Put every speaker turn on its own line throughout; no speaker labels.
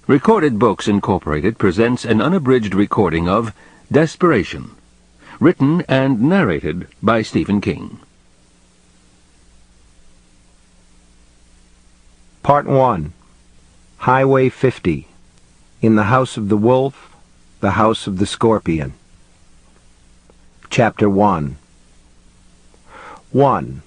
Recorded Books Incorporated presents an unabridged recording of Desperation, written and narrated by Stephen King.
Part 1. Highway 50. In the House of the Wolf, the House of the Scorpion. Chapter 1. 1.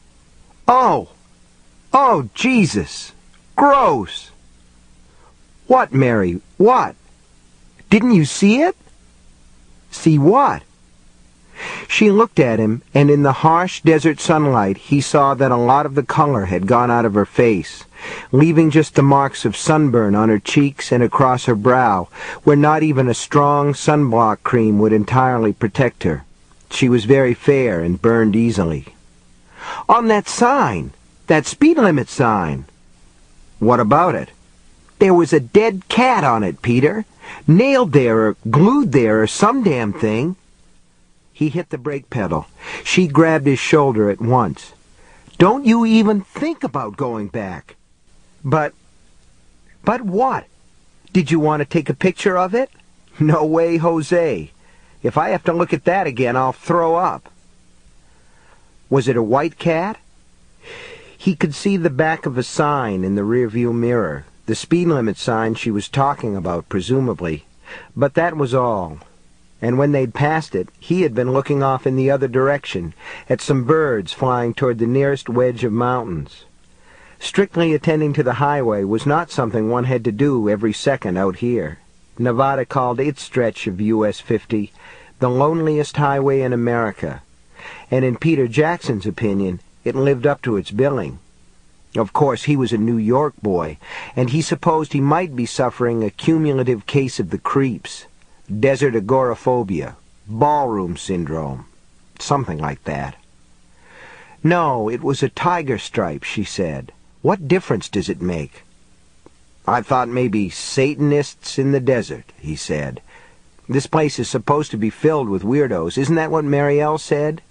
Oh, Jesus! Gross! What, Mary? What? Didn't you see it? See what? She looked at him, and in the harsh desert sunlight he saw that a lot of the color had gone out of her face, leaving just the marks of sunburn on her cheeks and across her brow, where not even a strong sunblock cream would entirely protect her. She was very fair and burned easily. On that sign! That speed limit sign! What about it? There was a dead cat on it, Peter. Nailed there or glued there or some damn thing. He hit the brake pedal. She grabbed his shoulder at once. Don't you even think about going back. But what? Did you want to take a picture of it? No way, Jose. If I have to look at that again, I'll throw up. Was it a white cat? He could see the back of a sign in the rearview mirror. The speed limit sign she was talking about, presumably. But that was all. And when they'd passed it, he had been looking off in the other direction, at some birds flying toward the nearest wedge of mountains. Strictly attending to the highway was not something one had to do every second out here. Nevada called its stretch of US 50 the loneliest highway in America, and in Peter Jackson's opinion, it lived up to its billing. Of course, he was a New York boy, and he supposed he might be suffering a cumulative case of the creeps, desert agoraphobia, ballroom syndrome, something like that. No, it was a tiger stripe, she said. What difference does it make? I thought maybe Satanists in the desert, he said. This place is supposed to be filled with weirdos. Isn't that what Marielle said?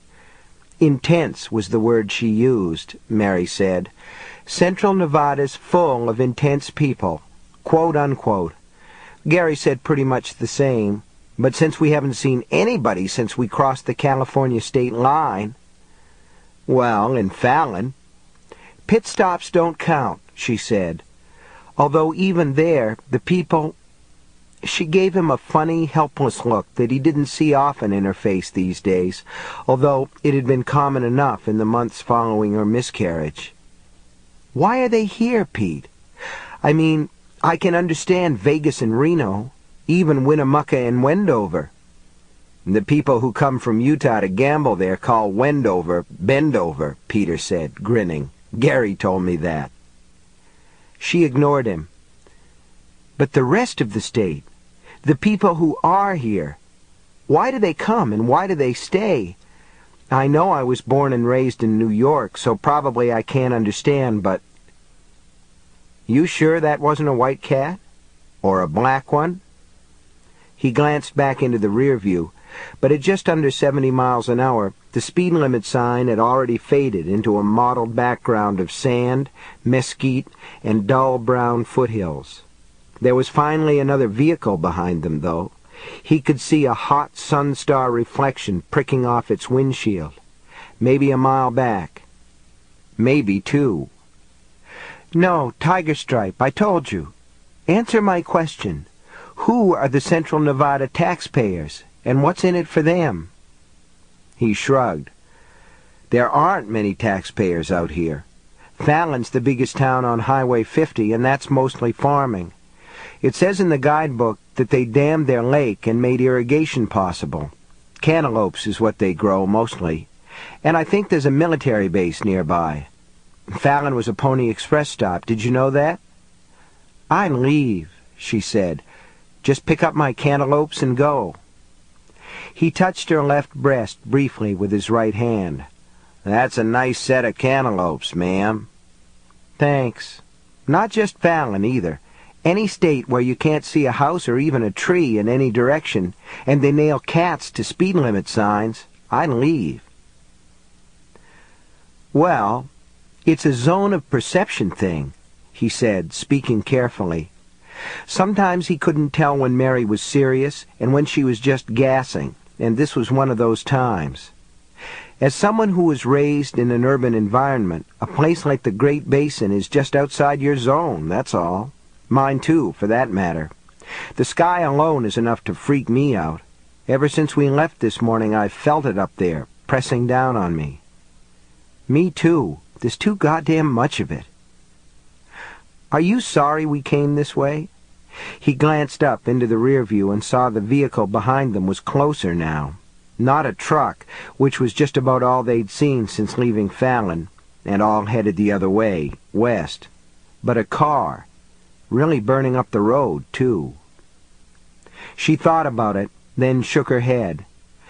Intense was the word she used, Mary said. Central Nevada's full of intense people, quote unquote. Gary said pretty much the same, but since we haven't seen anybody since we crossed the California state line... Well, in Fallon... Pit stops don't count, she said. Although even there, the people... She gave him a funny, helpless look that he didn't see often in her face these days, although it had been common enough in the months following her miscarriage. Why are they here, Pete? I mean, I can understand Vegas and Reno, even Winnemucca and Wendover. The people who come from Utah to gamble there call Wendover Bendover, Peter said, grinning. Gary told me that. She ignored him. But the rest of the state, the people who are here, why do they come and why do they stay? I know I was born and raised in New York, so probably I can't understand, but... You sure that wasn't a white cat? Or a black one? He glanced back into the rear view, but at just under 70 miles an hour, the speed limit sign had already faded into a mottled background of sand, mesquite, and dull brown foothills. There was finally another vehicle behind them, though. He could see a hot sun-star reflection pricking off its windshield. Maybe a mile back. Maybe 2. No, Tiger Stripe, I told you. Answer my question. Who are the Central Nevada taxpayers, and what's in it for them? He shrugged. There aren't many taxpayers out here. Fallon's the biggest town on Highway 50, and that's mostly farming. It says in the guidebook that they dammed their lake and made irrigation possible. Cantaloupes is what they grow, mostly. And I think there's a military base nearby. Fallon was a Pony Express stop. Did you know that? I leave, she said. Just pick up my cantaloupes and go. He touched her left breast briefly with his right hand. That's a nice set of cantaloupes, ma'am. Thanks. Not just Fallon, either. Any state where you can't see a house or even a tree in any direction, and they nail cats to speed limit signs, I'd leave. Well, it's a zone of perception thing, he said, speaking carefully. Sometimes he couldn't tell when Mary was serious and when she was just gassing, and this was one of those times. As someone who was raised in an urban environment, a place like the Great Basin is just outside your zone, that's all. Mine too, for that matter. The sky alone is enough to freak me out. Ever since we left this morning, I've felt it up there, pressing down on me. Me too. There's too goddamn much of it. Are you sorry we came this way? He glanced up into the rear view and saw the vehicle behind them was closer now. Not a truck, which was just about all they'd seen since leaving Fallon, and all headed the other way, west, but a car, really burning up the road, too. She thought about it, then shook her head.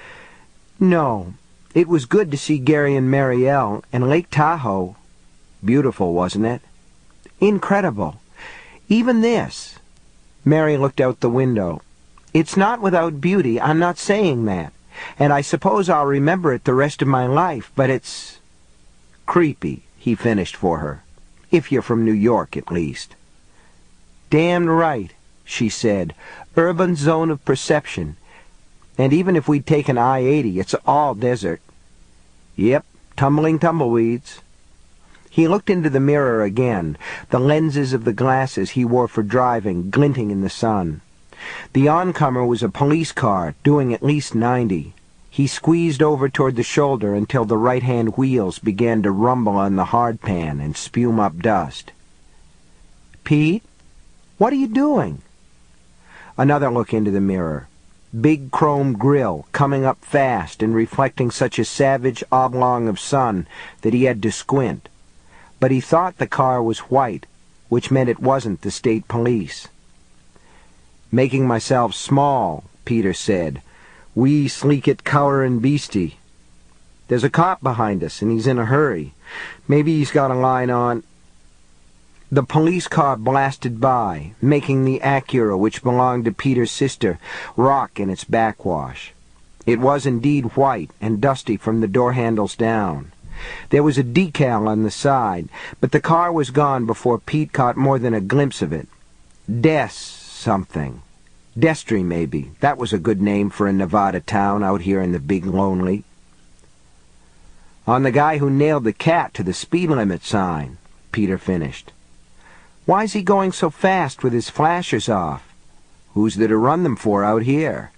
No, it was good to see Gary and Marielle, and Lake Tahoe. Beautiful, wasn't it? Incredible. Even this. Mary looked out the window. It's not without beauty, I'm not saying that. And I suppose I'll remember it the rest of my life, but it's creepy, he finished for her. If you're from New York, at least. Damned right, she said. Urban zone of perception. And even if we'd taken I-80, it's all desert. Yep, tumbling tumbleweeds. He looked into the mirror again, the lenses of the glasses he wore for driving glinting in the sun. The oncomer was a police car, doing at least 90. He squeezed over toward the shoulder until the right-hand wheels began to rumble on the hardpan and spume up dust. Pete? What are you doing? Another look into the mirror. Big chrome grill, coming up fast and reflecting such a savage oblong of sun that he had to squint. But he thought the car was white, which meant it wasn't the state police. Making myself small, Peter said. Wee, sleek-it, cowerin' beastie. There's a cop behind us, and he's in a hurry. Maybe he's got a line on. The police car blasted by, making the Acura, which belonged to Peter's sister, rock in its backwash. It was indeed white and dusty from the door handles down. There was a decal on the side, but the car was gone before Pete caught more than a glimpse of it. Des something. Destry, maybe. That was a good name for a Nevada town out here in the big lonely. On the guy who nailed the cat to the speed limit sign, Peter finished. Why's he going so fast with his flashers off? Who's there to run them for out here?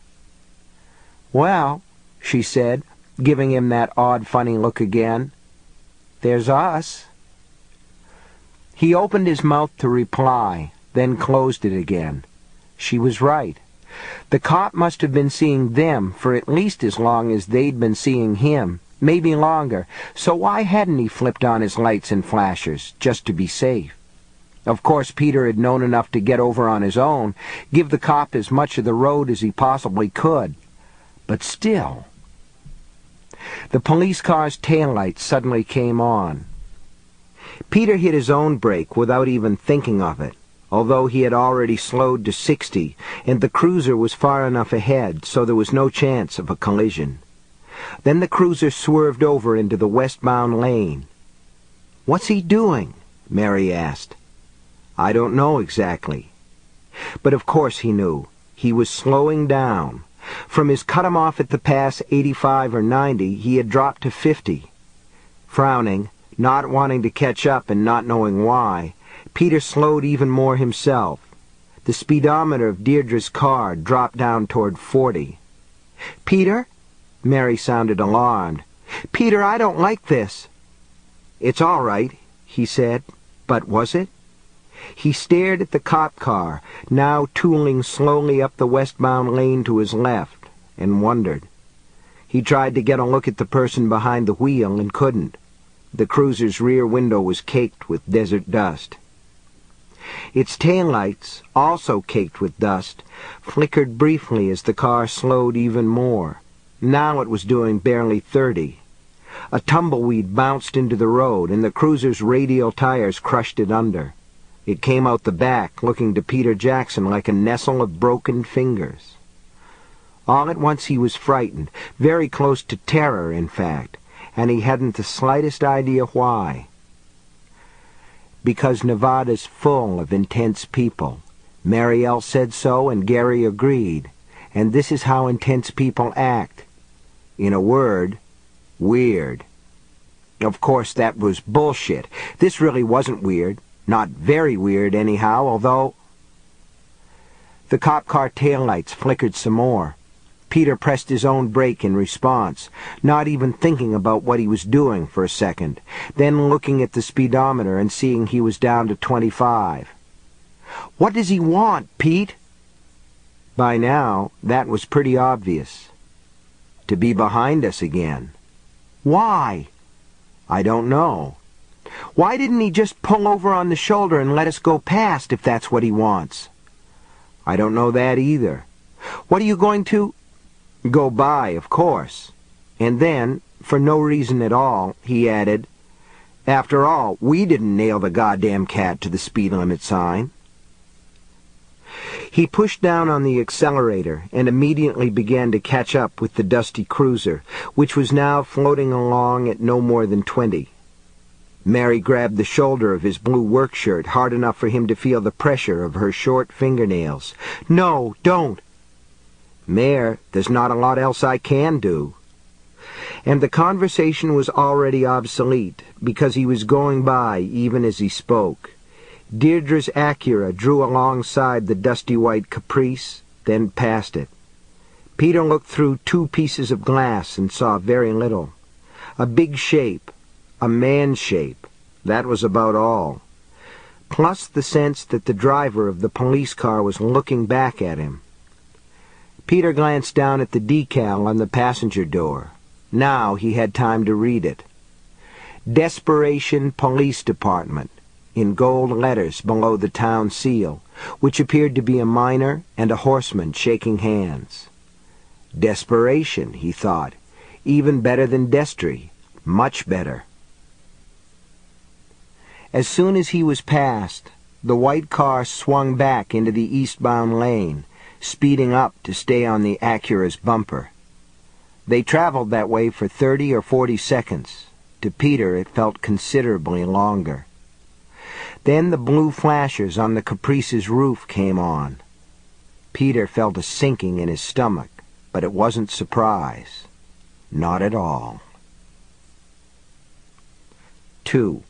Well, she said, giving him that odd, funny look again, there's us. He opened his mouth to reply, then closed it again. She was right. The cop must have been seeing them for at least as long as they'd been seeing him, maybe longer, so why hadn't he flipped on his lights and flashers, just to be safe? Of course, Peter had known enough to get over on his own, give the cop as much of the road as he possibly could. But still... The police car's taillights suddenly came on. Peter hit his own brake without even thinking of it, although he had already slowed to 60, and the cruiser was far enough ahead so there was no chance of a collision. Then the cruiser swerved over into the westbound lane. "What's he doing?" Mary asked. "I don't know exactly." But of course he knew. He was slowing down. From his cut-him-off at the pass 85 or 90, he had dropped to 50. Frowning, not wanting to catch up and not knowing why, Peter slowed even more himself. The speedometer of Deirdre's car dropped down toward 40. "Peter?" Mary sounded alarmed. "Peter, I don't like this." "It's all right," he said. But was it? He stared at the cop car, now tooling slowly up the westbound lane to his left, and wondered. He tried to get a look at the person behind the wheel and couldn't. The cruiser's rear window was caked with desert dust. Its taillights, also caked with dust, flickered briefly as the car slowed even more. Now it was doing barely 30. A tumbleweed bounced into the road, and the cruiser's radial tires crushed it under. It came out the back, looking to Peter Jackson like a nestle of broken fingers. All at once he was frightened, very close to terror, in fact, and he hadn't the slightest idea why. Because Nevada's full of intense people, Marielle said so, and Gary agreed. And this is how intense people act. In a word, weird. Of course, that was bullshit. This really wasn't weird. Not very weird, anyhow, although... The cop car taillights flickered some more. Peter pressed his own brake in response, not even thinking about what he was doing for a second, then looking at the speedometer and seeing he was down to 25. "What does he want, Pete?" By now, that was pretty obvious. To be behind us again. Why? I don't know. Why didn't he just pull over on the shoulder and let us go past if that's what he wants? I don't know that either. What are you going to... Go by, of course. And then, for no reason at all, he added, "After all, we didn't nail the goddamn cat to the speed limit sign." He pushed down on the accelerator and immediately began to catch up with the dusty cruiser, which was now floating along at no more than 20. Mary grabbed the shoulder of his blue work shirt hard enough for him to feel the pressure of her short fingernails. "No, don't!" "Mayor, there's not a lot else I can do." And the conversation was already obsolete, because he was going by even as he spoke. Deirdre's Acura drew alongside the dusty white Caprice, then past it. Peter looked through 2 pieces of glass and saw very little. A big shape, a man's shape, that was about all. Plus the sense that the driver of the police car was looking back at him. Peter glanced down at the decal on the passenger door. Now he had time to read it. Desperation Police Department, in gold letters below the town seal, which appeared to be a miner and a horseman shaking hands. Desperation, he thought. Even better than Destry. Much better. As soon as he was past, the white car swung back into the eastbound lane, speeding up to stay on the Acura's bumper. They traveled that way for 30 or 40 seconds. To Peter, it felt considerably longer. Then the blue flashers on the Caprice's roof came on. Peter felt a sinking in his stomach, but it wasn't surprise. Not at all. 2.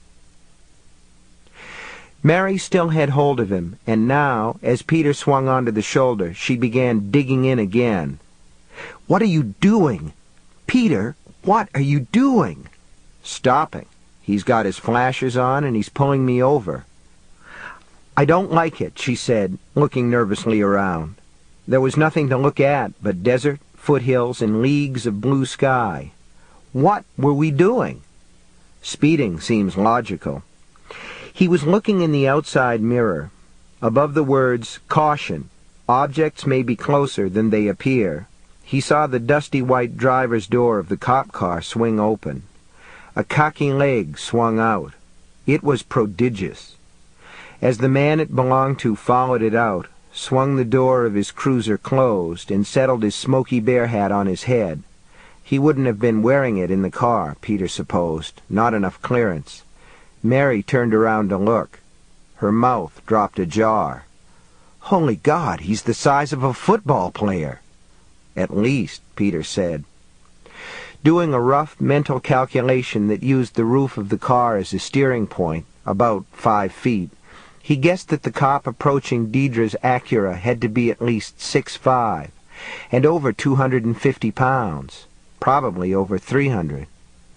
Mary still had hold of him, and now, as Peter swung onto the shoulder, she began digging in again. "What are you doing? Peter, what are you doing?" "Stopping. He's got his flashers on, and he's pulling me over." "I don't like it," she said, looking nervously around. There was nothing to look at but desert, foothills, and leagues of blue sky. What were we doing? Speeding seems logical. He was looking in the outside mirror. Above the words, "Caution, objects may be closer than they appear," he saw the dusty white driver's door of the cop car swing open. A cocky leg swung out. It was prodigious. As the man it belonged to followed it out, swung the door of his cruiser closed, and settled his Smokey Bear hat on his head. He wouldn't have been wearing it in the car, Peter supposed. Not enough clearance. Mary turned around to look. Her mouth dropped ajar. "Holy God, he's the size of a football player." "At least," Peter said. Doing a rough mental calculation that used the roof of the car as a steering point, about 5 feet, he guessed that the cop approaching Deirdre's Acura had to be at least 6'5", and over 250 pounds, probably over 300.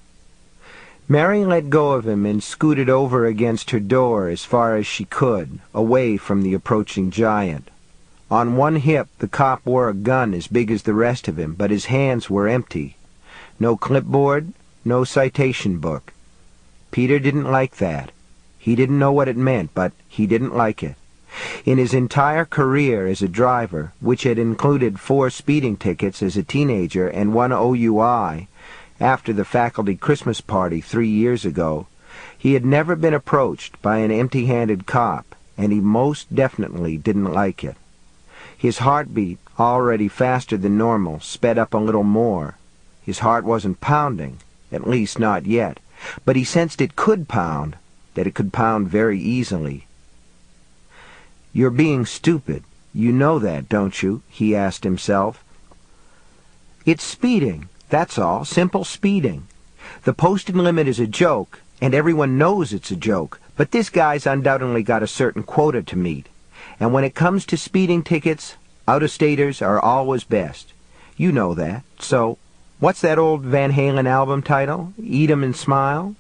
Mary let go of him and scooted over against her door as far as she could, away from the approaching giant. On one hip the cop wore a gun as big as the rest of him, but his hands were empty. No clipboard, no citation book. Peter didn't like that. He didn't know what it meant, but he didn't like it. In his entire career as a driver, which had included 4 speeding tickets as a teenager and 1 OUI, after the faculty Christmas party 3 years ago, he had never been approached by an empty-handed cop, and he most definitely didn't like it. His heartbeat, already faster than normal, sped up a little more. His heart wasn't pounding, at least not yet, but he sensed it could pound, that it could pound very easily. You're being stupid. You know that, don't you? He asked himself. It's speeding, that's all. Simple speeding. The posted limit is a joke, and everyone knows it's a joke, but this guy's undoubtedly got a certain quota to meet. And when it comes to speeding tickets, out-of-staters are always best. You know that. So, what's that old Van Halen album title? Eat 'em and Smile?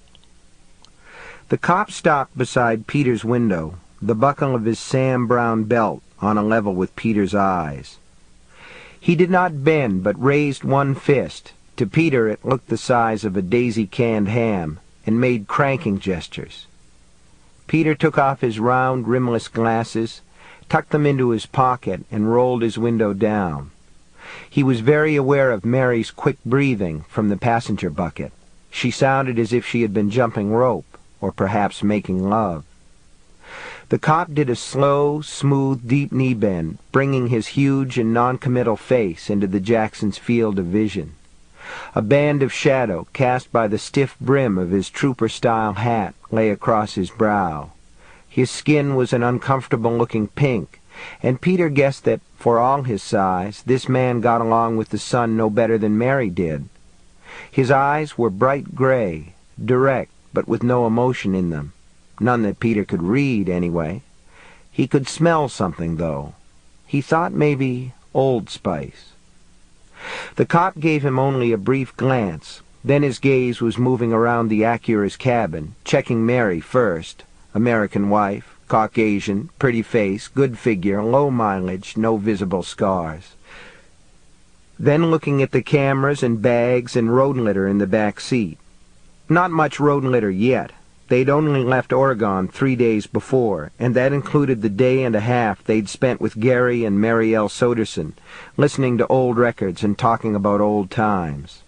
The cop stopped beside Peter's window, the buckle of his Sam Browne belt on a level with Peter's eyes. He did not bend, but raised one fist. To Peter it looked the size of a daisy-canned ham, and made cranking gestures. Peter took off his round, rimless glasses, tucked them into his pocket, and rolled his window down. He was very aware of Mary's quick breathing from the passenger bucket. She sounded as if she had been jumping rope, or perhaps making love. The cop did a slow, smooth, deep knee bend, bringing his huge and non-committal face into the Jackson's field of vision. A band of shadow, cast by the stiff brim of his trooper-style hat, lay across his brow. His skin was an uncomfortable-looking pink, and Peter guessed that, for all his size, this man got along with the sun no better than Mary did. His eyes were bright gray, direct, but with no emotion in them. None that Peter could read, anyway. He could smell something, though. He thought maybe Old Spice. The cop gave him only a brief glance. Then his gaze was moving around the Acura's cabin, checking Mary first. American wife, Caucasian, pretty face, good figure, low mileage, no visible scars. Then looking at the cameras and bags and road litter in the back seat. Not much road litter yet. They'd only left Oregon 3 days before, and that included the day and a half they'd spent with Gary and Mary L. Soderson, listening to old records and talking about old times.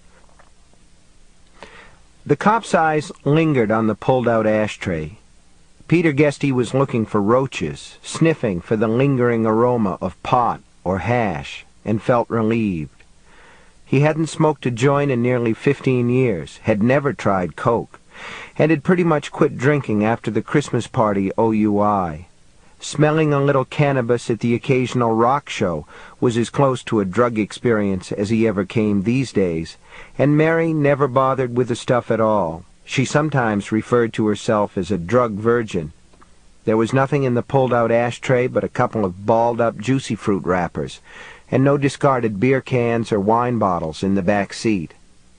The cop's eyes lingered on the pulled-out ashtray. Peter guessed he was looking for roaches, sniffing for the lingering aroma of pot or hash, and felt relieved. He hadn't smoked a joint in nearly 15 years, had never tried coke, and had pretty much quit drinking after the Christmas party OUI. Smelling a little cannabis at the occasional rock show was as close to a drug experience as he ever came these days, and Mary never bothered with the stuff at all. She sometimes referred to herself as a drug virgin. There was nothing in the pulled-out ashtray but a couple of balled-up Juicy Fruit wrappers, and no discarded beer cans or wine bottles in the back seat.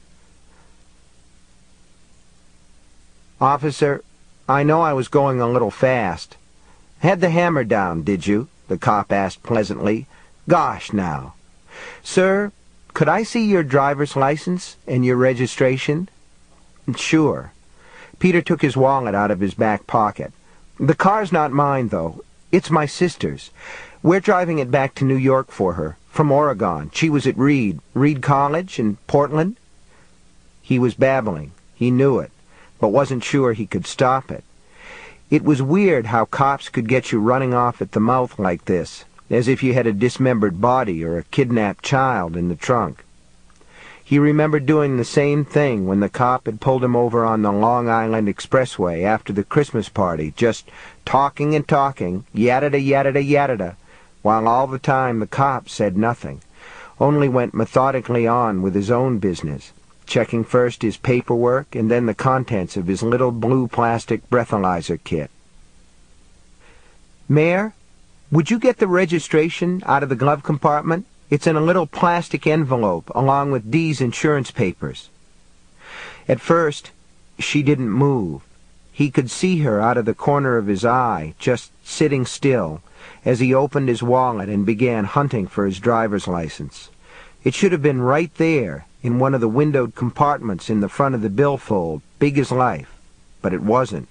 "Officer, I know I was going a little fast. Had the hammer down, did you?" the cop asked pleasantly. "Gosh, now. Sir, could I see your driver's license and your registration?" "Sure." Peter took his wallet out of his back pocket. "The car's not mine, though. It's my sister's. We're driving it back to New York for her, from Oregon. She was at Reed College in Portland." He was babbling. He knew it, but wasn't sure he could stop it. It was weird how cops could get you running off at the mouth like this, as if you had a dismembered body or a kidnapped child in the trunk. He remembered doing the same thing when the cop had pulled him over on the Long Island Expressway after the Christmas party, just talking and talking, yatta-da, yatta-da, yatta-da, while all the time the cop said nothing, only went methodically on with his own business, checking first his paperwork and then the contents of his little blue plastic breathalyzer kit. "Mayor, would you get the registration out of the glove compartment? It's in a little plastic envelope, along with Dee's insurance papers." At first, she didn't move. He could see her out of the corner of his eye, just sitting still, as he opened his wallet and began hunting for his driver's license. It should have been right there, in one of the windowed compartments in the front of the billfold, big as life, but it wasn't.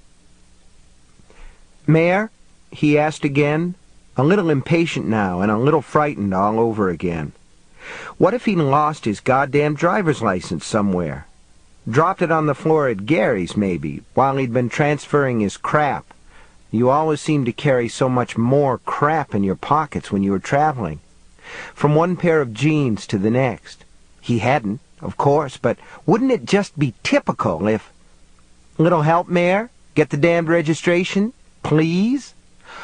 "Mayor?" he asked again, a little impatient now and a little frightened all over again. What if he'd lost his goddamn driver's license somewhere? Dropped it on the floor at Gary's, maybe, while he'd been transferring his crap. You always seemed to carry so much more crap in your pockets when you were traveling. From one pair of jeans to the next. He hadn't, of course, but wouldn't it just be typical if... "Little help, Mayor? Get the damned registration? Please?"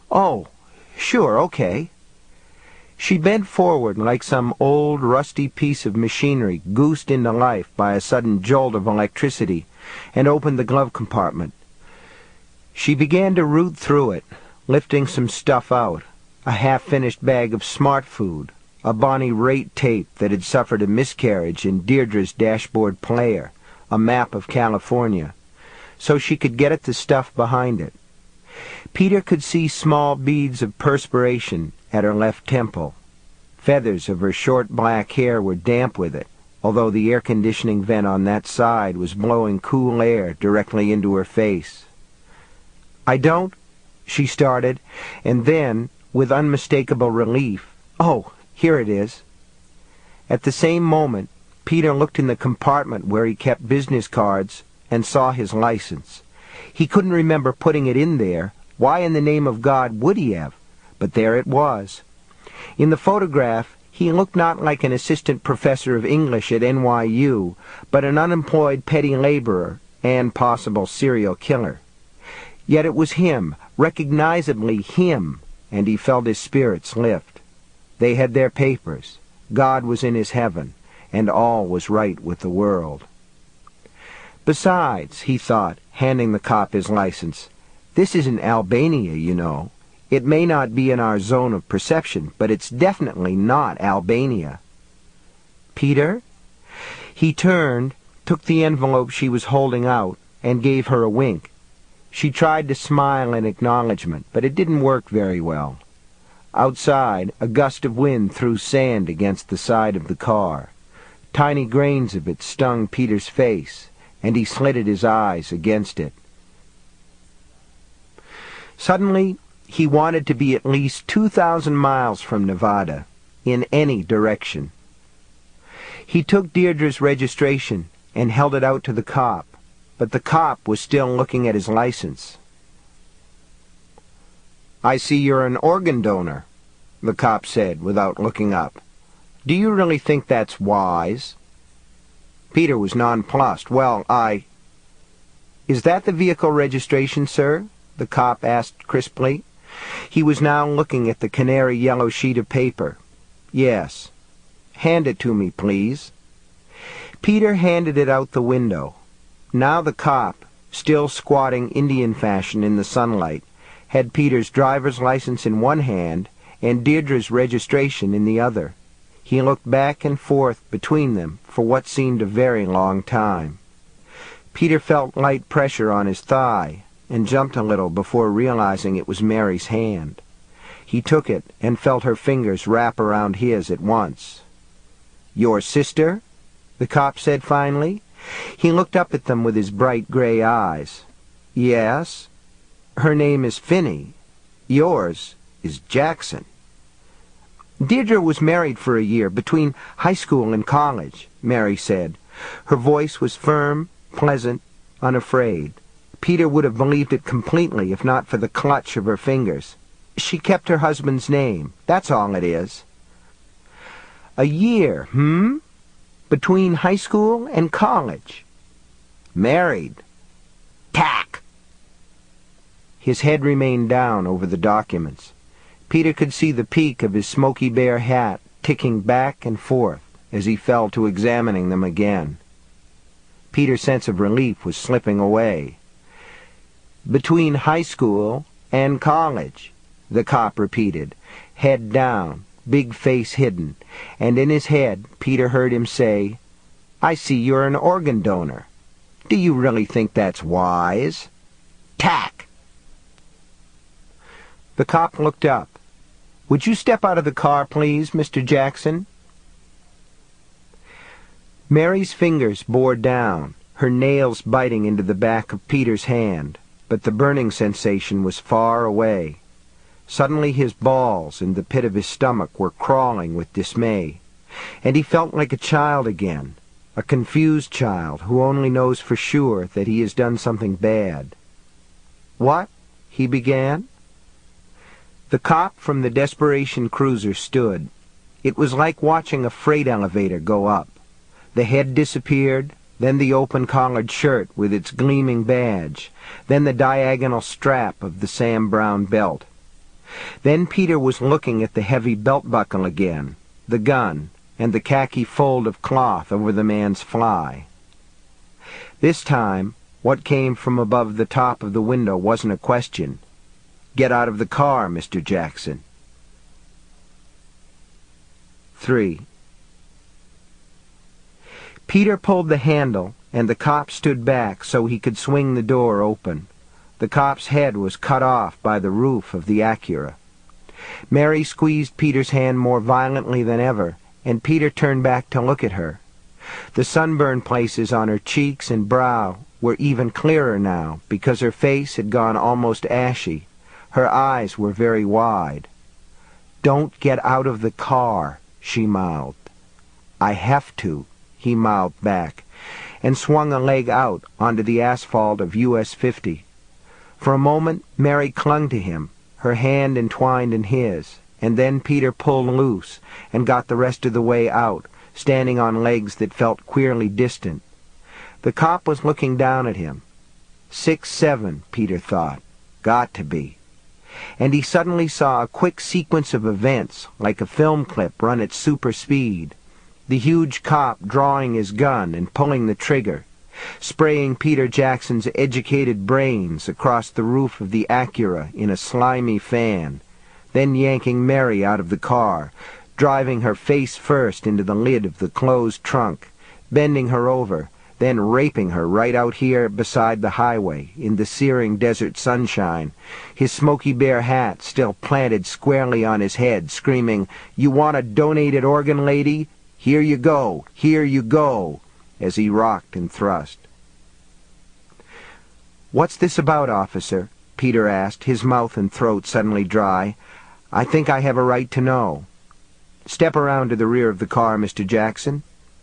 "Oh, sure, okay." She bent forward like some old, rusty piece of machinery goosed into life by a sudden jolt of electricity, and opened the glove compartment. She began to root through it, lifting some stuff out, a half-finished bag of Smart Food, a Bonnie Raitt tape that had suffered a miscarriage in Deirdre's dashboard player, a map of California, so she could get at the stuff behind it. Peter could see small beads of perspiration at her left temple. Feathers of her short black hair were damp with it, although the air-conditioning vent on that side was blowing cool air directly into her face. "I don't," she started, and then, with unmistakable relief, "Oh, here it is." At the same moment, Peter looked in the compartment where he kept business cards and saw his license. He couldn't remember putting it in there. Why in the name of God would he have? But there it was. In the photograph, he looked not like an assistant professor of English at NYU, but an unemployed petty laborer and possible serial killer. Yet it was him, recognizably him, and he felt his spirits lift. They had their papers. God was in his heaven, and all was right with the world. Besides, he thought, handing the cop his license, this isn't Albania, you know. It may not be in our zone of perception, but it's definitely not Albania. "Peter?" He turned, took the envelope she was holding out, and gave her a wink. She tried to smile in acknowledgment, but it didn't work very well. Outside, a gust of wind threw sand against the side of the car. Tiny grains of it stung Peter's face, and he slitted his eyes against it. Suddenly, he wanted to be at least 2,000 miles from Nevada, in any direction. He took Deirdre's registration and held it out to the cop, but the cop was still looking at his license. "I see you're an organ donor," the cop said without looking up. "Do you really think that's wise?" Peter was nonplussed. "Well, Is that the vehicle registration, sir?" the cop asked crisply. He was now looking at the canary yellow sheet of paper. "Yes." "Hand it to me, please." Peter handed it out the window. Now the cop, still squatting Indian fashion in the sunlight, had Peter's driver's license in one hand and Deirdre's registration in the other. He looked back and forth between them for what seemed a very long time. Peter felt light pressure on his thigh and jumped a little before realizing it was Mary's hand. He took it and felt her fingers wrap around his at once. "Your sister?" the cop said finally. He looked up at them with his bright gray eyes. "Yes. Her name is Finney. Yours is Jackson." "Deirdre was married for a year, between high school and college," Mary said. Her voice was firm, pleasant, unafraid. Peter would have believed it completely if not for the clutch of her fingers. "She kept her husband's name. That's all it is." "A year, Between high school and college." "Married." "Tack!" His head remained down over the documents. Peter could see the peak of his Smokey Bear hat ticking back and forth as he fell to examining them again. Peter's sense of relief was slipping away. "Between high school and college," the cop repeated, head down, big face hidden, and in his head Peter heard him say, "I see you're an organ donor. Do you really think that's wise?" "Tack!" The cop looked up. "Would you step out of the car, please, Mr. Jackson?" Mary's fingers bore down, her nails biting into the back of Peter's hand, but the burning sensation was far away. Suddenly his balls in the pit of his stomach were crawling with dismay, and he felt like a child again, a confused child who only knows for sure that he has done something bad. "What?" he began. The cop from the Desperation cruiser stood. It was like watching a freight elevator go up. The head disappeared, then the open-collared shirt with its gleaming badge, then the diagonal strap of the Sam Browne belt. Then Peter was looking at the heavy belt buckle again, the gun, and the khaki fold of cloth over the man's fly. This time, what came from above the top of the window wasn't a question. "Get out of the car, Mr. Jackson." 3. Peter pulled the handle, and the cop stood back so he could swing the door open. The cop's head was cut off by the roof of the Acura. Mary squeezed Peter's hand more violently than ever, and Peter turned back to look at her. The sunburn places on her cheeks and brow were even clearer now, because her face had gone almost ashy. Her eyes were very wide. "Don't get out of the car," she mouthed. "I have to," he mouthed back, and swung a leg out onto the asphalt of US 50. For a moment Mary clung to him, her hand entwined in his, and then Peter pulled loose and got the rest of the way out, standing on legs that felt queerly distant. The cop was looking down at him. 6'7", Peter thought. Got to be. And he suddenly saw a quick sequence of events, like a film clip run at super speed. The huge cop drawing his gun and pulling the trigger, spraying Peter Jackson's educated brains across the roof of the Acura in a slimy fan, then yanking Mary out of the car, driving her face first into the lid of the closed trunk, bending her over, then raping her right out here beside the highway in the searing desert sunshine, his Smokey Bear hat still planted squarely on his head, screaming, "You want a donated organ, lady? Here you go, here you go," as he rocked and thrust. "What's this about, officer?" Peter asked, his mouth and throat suddenly dry. "I think I have a right to know." "Step around to the rear of the car, Mr. Jackson."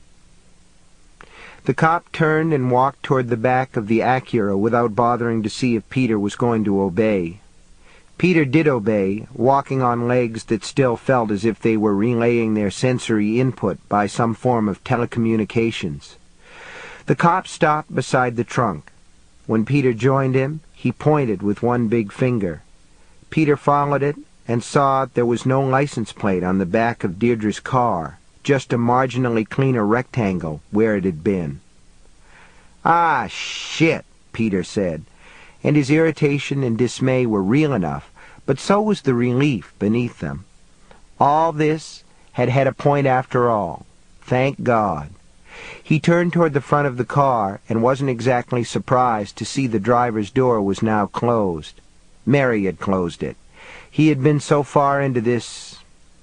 The cop turned and walked toward the back of the Acura without bothering to see if Peter was going to obey. Peter did obey, walking on legs that still felt as if they were relaying their sensory input by some form of telecommunications. The cop stopped beside the trunk. When Peter joined him, he pointed with one big finger. Peter followed it and saw there was no license plate on the back of Deirdre's car, just a marginally cleaner rectangle where it had been. "Ah, shit," Peter said, and his irritation and dismay were real enough, but so was the relief beneath them. All this had had a point after all. Thank God. He turned toward the front of the car and wasn't exactly surprised to see the driver's door was now closed. Mary had closed it. He had been so far into this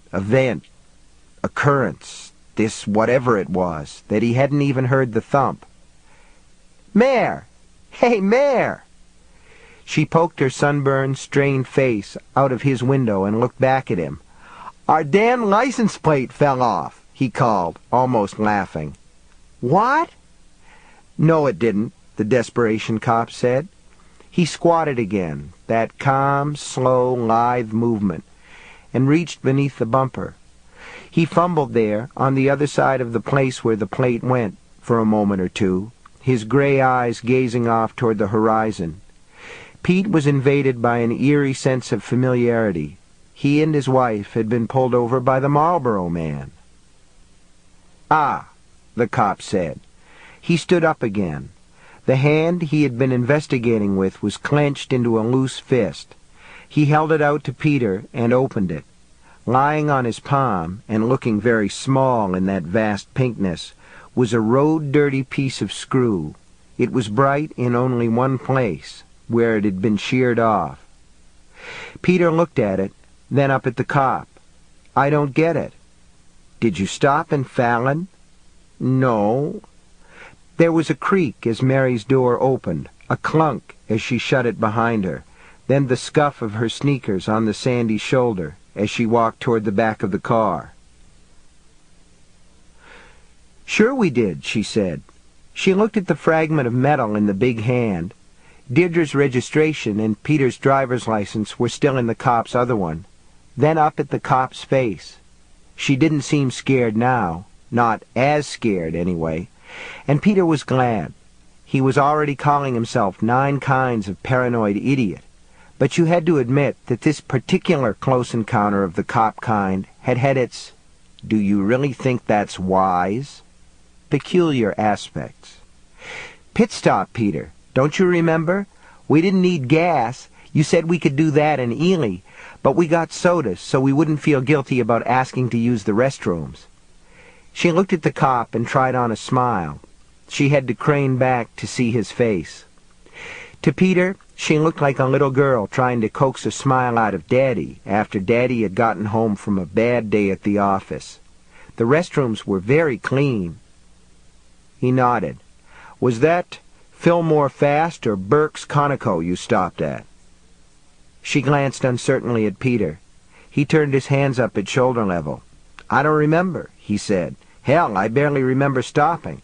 occurrence, this whatever it was, that he hadn't even heard the thump. "Mare! Hey, Mare!" She poked her sunburned, strained face out of his window and looked back at him. "Our damn license plate fell off," he called, almost laughing. "What?" "No, it didn't," the desperation cop said. He squatted again, that calm, slow, lithe movement, and reached beneath the bumper. He fumbled there, on the other side of the place where the plate went, for a moment or two, his gray eyes gazing off toward the horizon. Pete was invaded by an eerie sense of familiarity. He and his wife had been pulled over by the Marlboro Man. "Ah," the cop said. He stood up again. The hand he had been investigating with was clenched into a loose fist. He held it out to Peter and opened it. Lying on his palm, and looking very small in that vast pinkness, was a road-dirty piece of screw. It was bright in only one place, where it had been sheared off. Peter looked at it, then up at the cop. "I don't get it." "Did you stop in Fallon?" "No." There was a creak as Mary's door opened, a clunk as she shut it behind her, then the scuff of her sneakers on the sandy shoulder as she walked toward the back of the car. "Sure we did," she said. She looked at the fragment of metal in the big hand. Deirdre's registration and Peter's driver's license were still in the cop's other one. Then up at the cop's face. She didn't seem scared now, not as scared anyway, and Peter was glad. He was already calling himself 9 kinds of paranoid idiot, But you had to admit that this particular close encounter of the cop kind had had its, do you really think that's wise, peculiar aspects. Pit stop, Peter. Don't you remember? We didn't need gas. You said we could do that in Ely, but we got sodas so we wouldn't feel guilty about asking to use the restrooms. She looked at the cop and tried on a smile. She had to crane back to see his face. To Peter, she looked like a little girl trying to coax a smile out of Daddy after Daddy had gotten home from a bad day at the office. The restrooms were very clean. He nodded. Was that Fillmore Fast or Burke's Conoco you stopped at? She glanced uncertainly at Peter. He turned his hands up at shoulder level. I don't remember, he said. Hell, I barely remember stopping.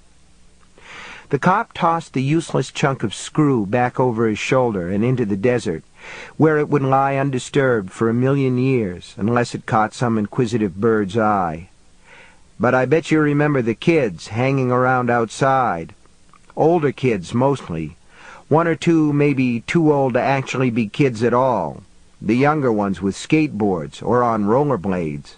The cop tossed the useless chunk of screw back over his shoulder and into the desert, where it would lie undisturbed for 1,000,000 years, unless it caught some inquisitive bird's eye. But I bet you remember the kids hanging around outside. Older kids, mostly. One or two maybe too old to actually be kids at all. The younger ones with skateboards or on rollerblades.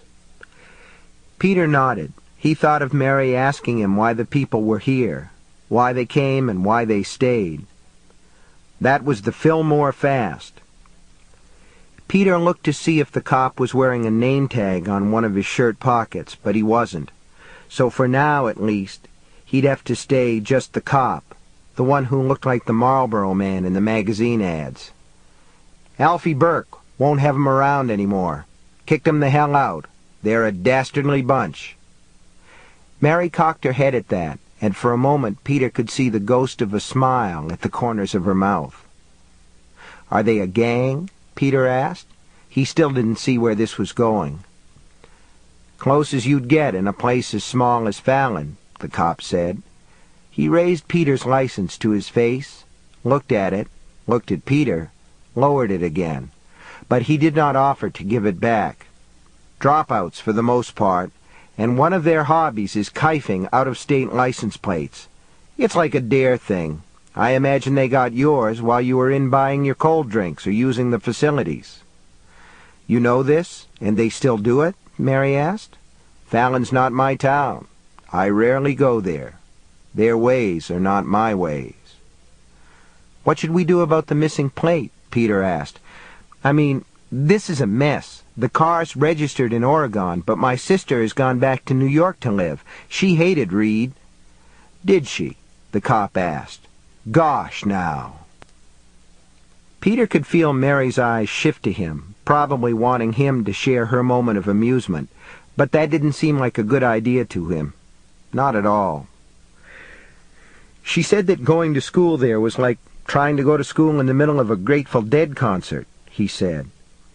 Peter nodded. He thought of Mary asking him why the people were here, why they came and why they stayed. That was the Fillmore Fast. Peter looked to see if the cop was wearing a name tag on one of his shirt pockets, but he wasn't. So for now, at least, he'd have to stay just the cop, the one who looked like the Marlboro Man in the magazine ads. Alfie Burke won't have 'em around anymore. Kicked 'em the hell out. They're a dastardly bunch. Mary cocked her head at that, and for a moment Peter could see the ghost of a smile at the corners of her mouth. Are they a gang? Peter asked. He still didn't see where this was going. Close as you'd get in a place as small as Fallon, the cop said. He raised Peter's license to his face, looked at it, looked at Peter, lowered it again, but he did not offer to give it back. Dropouts for the most part, and one of their hobbies is kifing out-of-state license plates. It's like a dare thing. I imagine they got yours while you were in buying your cold drinks or using the facilities. You know this, and they still do it? Mary asked. Fallon's not my town. I rarely go there. Their ways are not my ways. What should we do about the missing plate? Peter asked. I mean, this is a mess. The car's registered in Oregon, but my sister has gone back to New York to live. She hated Reed. Did she? The cop asked. Gosh, now. Peter could feel Mary's eyes shift to him, probably wanting him to share her moment of amusement, but that didn't seem like a good idea to him. Not at all. She said that going to school there was like trying to go to school in the middle of a Grateful Dead concert, he said.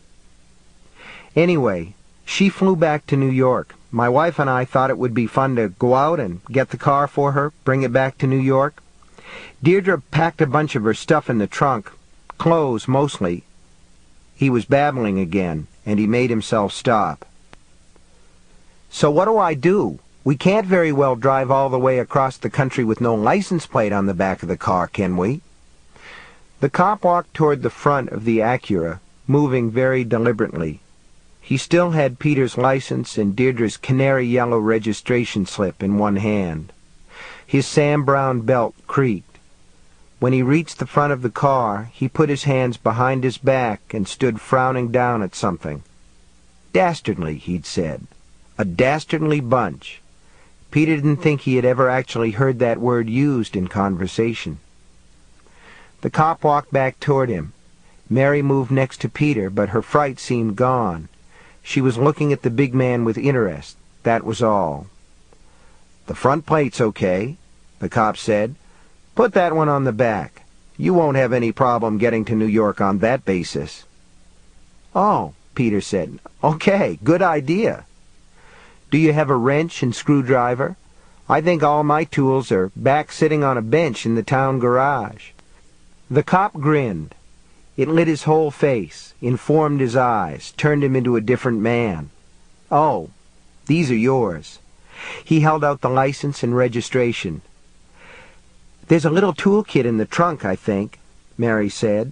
Anyway, she flew back to New York. My wife and I thought it would be fun to go out and get the car for her, bring it back to New York. Deirdre packed a bunch of her stuff in the trunk, clothes mostly. He was babbling again, and he made himself stop. So what do? We can't very well drive all the way across the country with no license plate on the back of the car, can we? The cop walked toward the front of the Acura, moving very deliberately. He still had Peter's license and Deirdre's canary yellow registration slip in one hand. His Sam Brown belt creaked. When he reached the front of the car, he put his hands behind his back and stood frowning down at something. Dastardly, he'd said. A dastardly bunch. Peter didn't think he had ever actually heard that word used in conversation. The cop walked back toward him. Mary moved next to Peter, but her fright seemed gone. She was looking at the big man with interest. That was all. The front plate's okay, the cop said. Put that one on the back. You won't have any problem getting to New York on that basis. Oh, Peter said. Okay, good idea. Do you have a wrench and screwdriver? I think all my tools are back sitting on a bench in the town garage. The cop grinned. It lit his whole face, informed his eyes, turned him into a different man. Oh, these are yours. He held out the license and registration. There's a little toolkit in the trunk, I think, Mary said.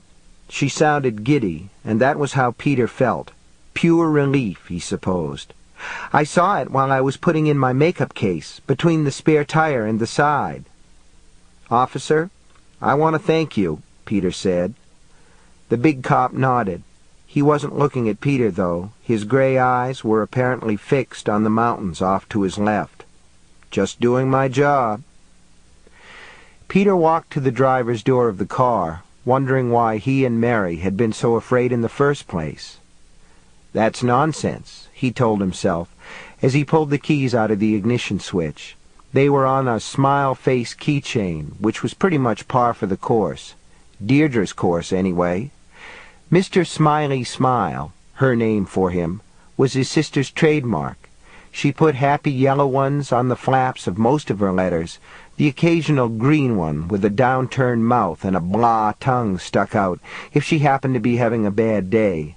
She sounded giddy, and that was how Peter felt. Pure relief, he supposed. I saw it while I was putting in my makeup case, between the spare tire and the side. Officer, I want to thank you, Peter said. The big cop nodded. He wasn't looking at Peter, though. His gray eyes were apparently fixed on the mountains off to his left. Just doing my job. Peter walked to the driver's door of the car, wondering why he and Mary had been so afraid in the first place. That's nonsense, he told himself, as he pulled the keys out of the ignition switch. They were on a smile-face keychain, which was pretty much par for the course. Deirdre's course, anyway. Mr. Smiley Smile, her name for him, was his sister's trademark. She put happy yellow ones on the flaps of most of her letters, the occasional green one with a downturned mouth and a blah tongue stuck out if she happened to be having a bad day.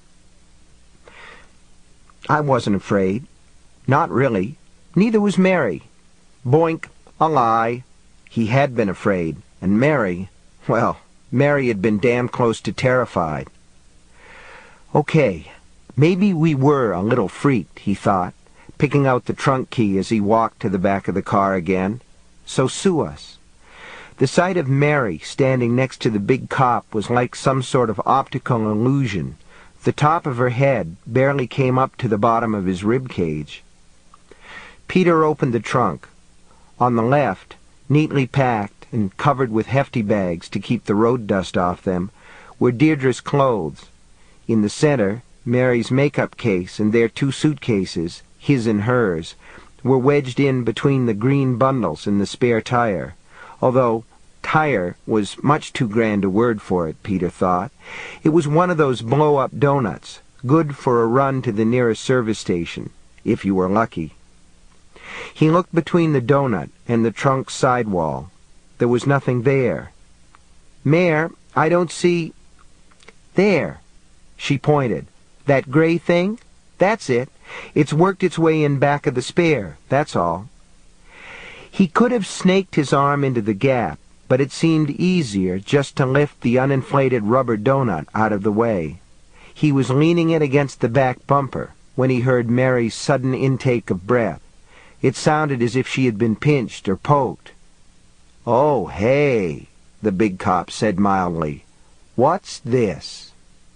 I wasn't afraid. Not really. Neither was Mary. Boink, a lie. He had been afraid, and Mary, well, Mary had been damn close to terrified. Okay, maybe we were a little freaked, he thought, picking out the trunk key as he walked to the back of the car again. So sue us. The sight of Mary standing next to the big cop was like some sort of optical illusion. The top of her head barely came up to the bottom of his rib cage. Peter opened the trunk. On the left, neatly packed and covered with hefty bags to keep the road dust off them, were Deirdre's clothes. In the center, Mary's makeup case and their two suitcases, his and hers, were wedged in between the green bundles in the spare tire, although tire was much too grand a word for it, Peter thought. It was one of those blow-up donuts, good for a run to the nearest service station, if you were lucky. He looked between the donut and the trunk's sidewall. There was nothing there. "Mare, I don't see—" "There." She pointed. "That gray thing? That's it. It's worked its way in back of the spare, that's all." He could have snaked his arm into the gap, but it seemed easier just to lift the uninflated rubber donut out of the way. He was leaning it against the back bumper when he heard Mary's sudden intake of breath. It sounded as if she had been pinched or poked. "Oh, hey," the big cop said mildly. "What's this?"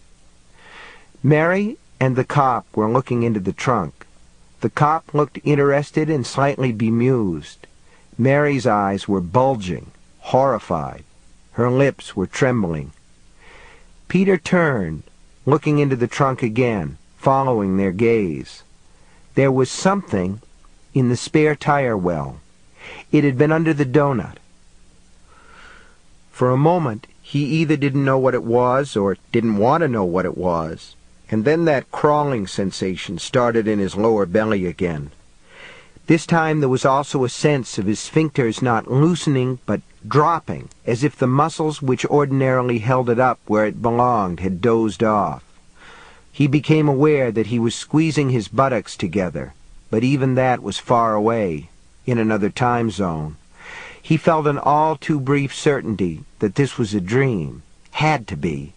Mary and the cop were looking into the trunk. The cop looked interested and slightly bemused. Mary's eyes were bulging, horrified. Her lips were trembling. Peter turned, looking into the trunk again, following their gaze. There was something in the spare tire well. It had been under the donut. For a moment, he either didn't know what it was or didn't want to know what it was, and then that crawling sensation started in his lower belly again. This time there was also a sense of his sphincters not loosening but dropping, as if the muscles which ordinarily held it up where it belonged had dozed off. He became aware that he was squeezing his buttocks together, but even that was far away, in another time zone. He felt an all-too-brief certainty that this was a dream. Had to be.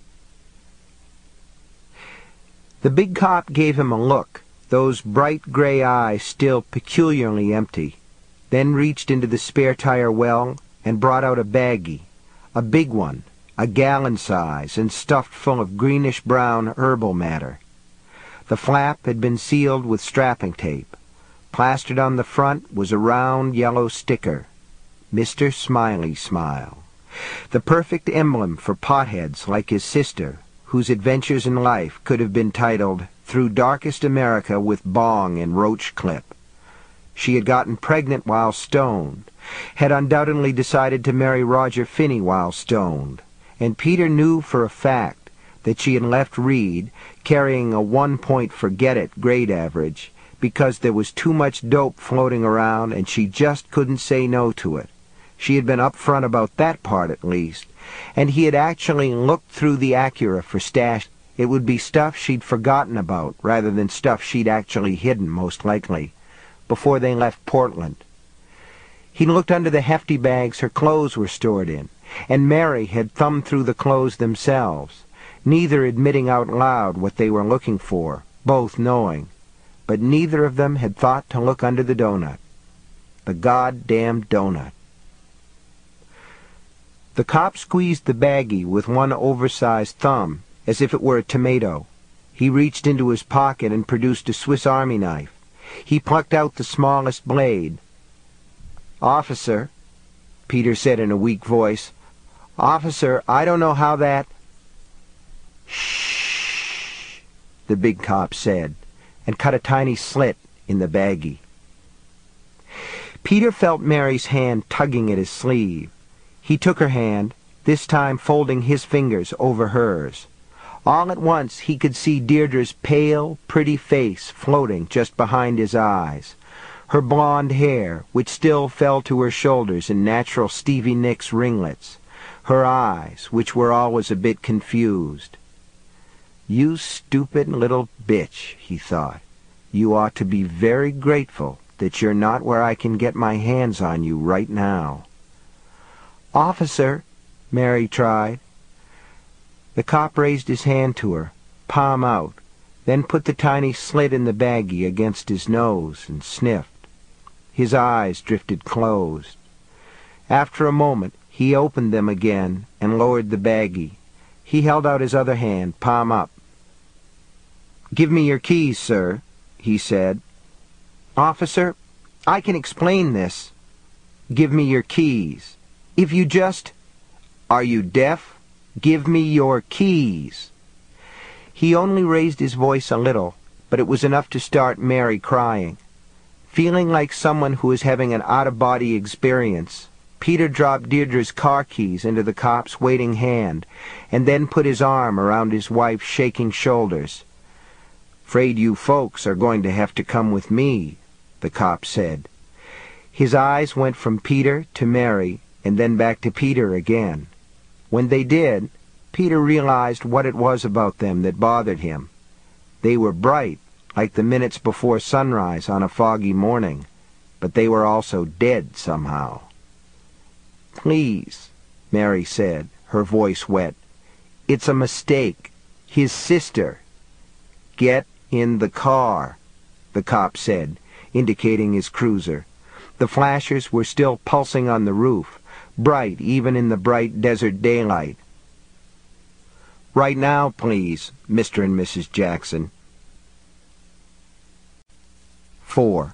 The big cop gave him a look, those bright gray eyes still peculiarly empty, then reached into the spare tire well and brought out a baggie, a big one, a gallon size and stuffed full of greenish-brown herbal matter. The flap had been sealed with strapping tape. Plastered on the front was a round yellow sticker, Mr. Smiley Smile, the perfect emblem for potheads like his sister, whose adventures in life could have been titled Through Darkest America with Bong and Roach Clip. She had gotten pregnant while stoned, had undoubtedly decided to marry Roger Finney while stoned, and Peter knew for a fact that she had left Reed carrying a 1-point forget-it grade average because there was too much dope floating around and she just couldn't say no to it. She had been upfront about that part at least, and he had actually looked through the Acura for stash. It would be stuff she'd forgotten about rather than stuff she'd actually hidden, most likely, before they left Portland. He looked under the hefty bags her clothes were stored in, and Mary had thumbed through the clothes themselves. neither admitting out loud what they were looking for, both knowing. But neither of them had thought to look under the donut. The goddamn donut. The cop squeezed the baggie with one oversized thumb, as if it were a tomato. He reached into his pocket and produced a Swiss Army knife. He plucked out the smallest blade. "Officer," Peter said in a weak voice, "Officer, I don't know how that—" "Shh," the big cop said, and cut a tiny slit in the baggie. Peter felt Mary's hand tugging at his sleeve. He took her hand, this time folding his fingers over hers. All at once he could see Deirdre's pale, pretty face floating just behind his eyes. Her blonde hair, which still fell to her shoulders in natural Stevie Nicks ringlets. Her eyes, which were always a bit confused. "You stupid little bitch," he thought. "You ought to be very grateful that you're not where I can get my hands on you right now." "Officer," Mary tried. The cop raised his hand to her, palm out, then put the tiny slit in the baggie against his nose and sniffed. His eyes drifted closed. After a moment, he opened them again and lowered the baggie. He held out his other hand, palm up. "Give me your keys, sir," he said. "Officer, I can explain this." "Give me your keys. If you just—" "Are you deaf? Give me your keys." He only raised his voice a little, but it was enough to start Mary crying. Feeling like someone who is having an out-of-body experience, Peter dropped Deirdre's car keys into the cop's waiting hand, and then put his arm around his wife's shaking shoulders. "'Fraid you folks are going to have to come with me," the cop said. His eyes went from Peter to Mary, and then back to Peter again. When they did, Peter realized what it was about them that bothered him. They were bright, like the minutes before sunrise on a foggy morning, but they were also dead somehow. "Please," Mary said, her voice wet. "It's a mistake. His sister." "Get in the car," the cop said, indicating his cruiser. The flashers were still pulsing on the roof, bright even in the bright desert daylight. "Right now, please, Mr. and Mrs. Jackson." 4.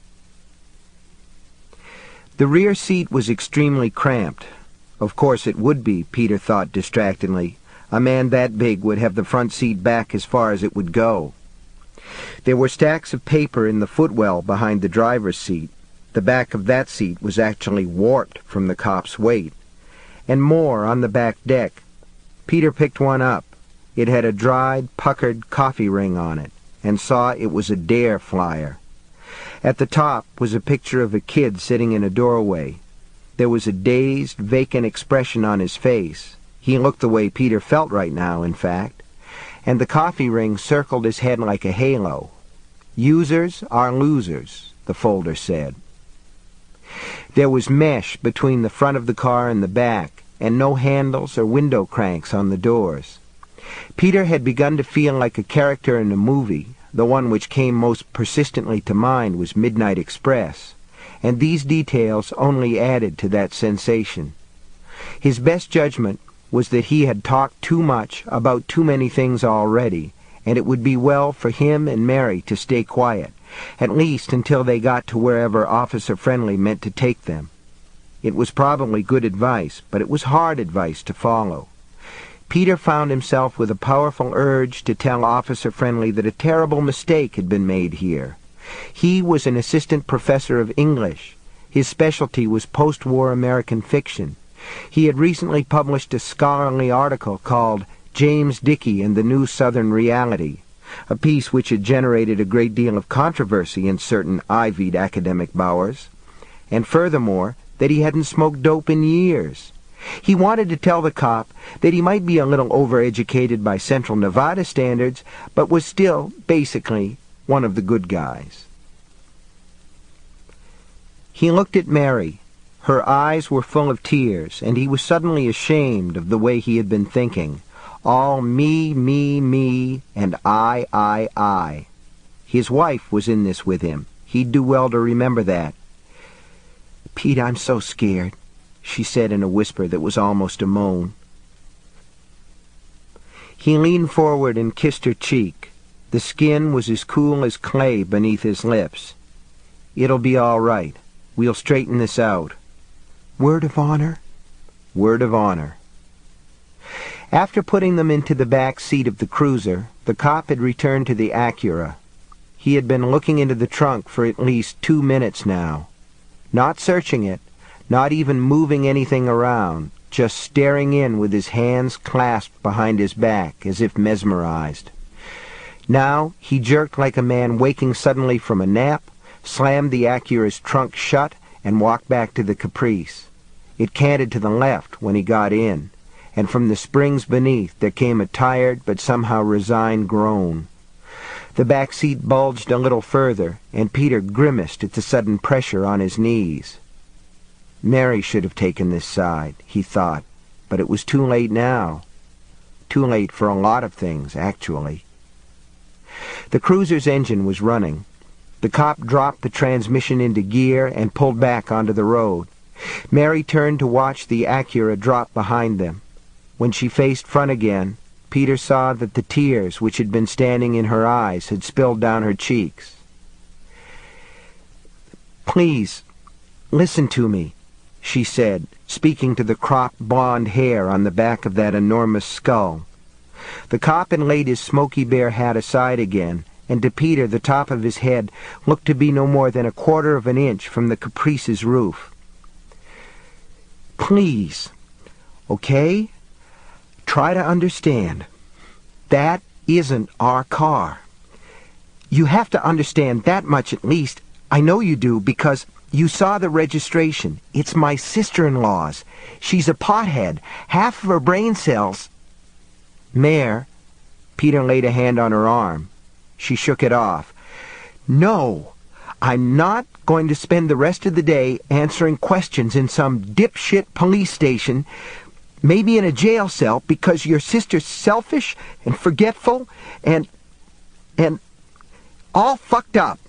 The rear seat was extremely cramped. Of course it would be, Peter thought distractedly. A man that big would have the front seat back as far as it would go. There were stacks of paper in the footwell behind the driver's seat. The back of that seat was actually warped from the cop's weight. And more on the back deck. Peter picked one up. It had a dried, puckered coffee ring on it, and saw it was a Dare flyer. At the top was a picture of a kid sitting in a doorway. There was a dazed, vacant expression on his face. He looked the way Peter felt right now, in fact. And the coffee ring circled his head like a halo. "Users are losers," the folder said. There was mesh between the front of the car and the back, and no handles or window cranks on the doors. Peter had begun to feel like a character in a movie. The one which came most persistently to mind was Midnight Express, and these details only added to that sensation. His best judgment was that he had talked too much about too many things already, and it would be well for him and Mary to stay quiet, at least until they got to wherever Officer Friendly meant to take them. It was probably good advice, but it was hard advice to follow. Peter found himself with a powerful urge to tell Officer Friendly that a terrible mistake had been made here. He was an assistant professor of English. His specialty was post-war American fiction. He had recently published a scholarly article called James Dickey and the New Southern Reality, a piece which had generated a great deal of controversy in certain ivied academic bowers, and furthermore, that he hadn't smoked dope in years. He wanted to tell the cop that he might be a little overeducated by Central Nevada standards, but was still, basically, one of the good guys. He looked at Mary. Her eyes were full of tears, and he was suddenly ashamed of the way he had been thinking. All me, me, me, and I. His wife was in this with him. He'd do well to remember that. "Pete, I'm so scared," she said in a whisper that was almost a moan. He leaned forward and kissed her cheek. The skin was as cool as clay beneath his lips. "It'll be all right. We'll straighten this out." "Word of honor?" "Word of honor." After putting them into the back seat of the cruiser, the cop had returned to the Acura. He had been looking into the trunk for at least 2 minutes now. Not searching it, not even moving anything around, just staring in with his hands clasped behind his back, as if mesmerized. Now he jerked like a man waking suddenly from a nap, slammed the Acura's trunk shut, and walked back to the Caprice. It canted to the left when he got in, and from the springs beneath there came a tired but somehow resigned groan. The back seat bulged a little further, and Peter grimaced at the sudden pressure on his knees. Mary should have taken this side, he thought, but it was too late now. Too late for a lot of things, actually. The cruiser's engine was running. The cop dropped the transmission into gear and pulled back onto the road. Mary turned to watch the Acura drop behind them. When she faced front again, Peter saw that the tears which had been standing in her eyes had spilled down her cheeks. "Please, listen to me," she said, speaking to the cropped blonde hair on the back of that enormous skull. The cop had laid his Smokey Bear hat aside again, and to Peter the top of his head looked to be no more than 1/4 of an inch from the Caprice's roof. "Please, okay? Try to understand. That isn't our car. You have to understand that much at least. I know you do, because you saw the registration. It's my sister-in-law's. She's a pothead. Half of her brain cells—" "Mare," Peter laid a hand on her arm. She shook it off. "No, I'm not going to spend the rest of the day answering questions in some dipshit police station, maybe in a jail cell, because your sister's selfish and forgetful and all fucked up."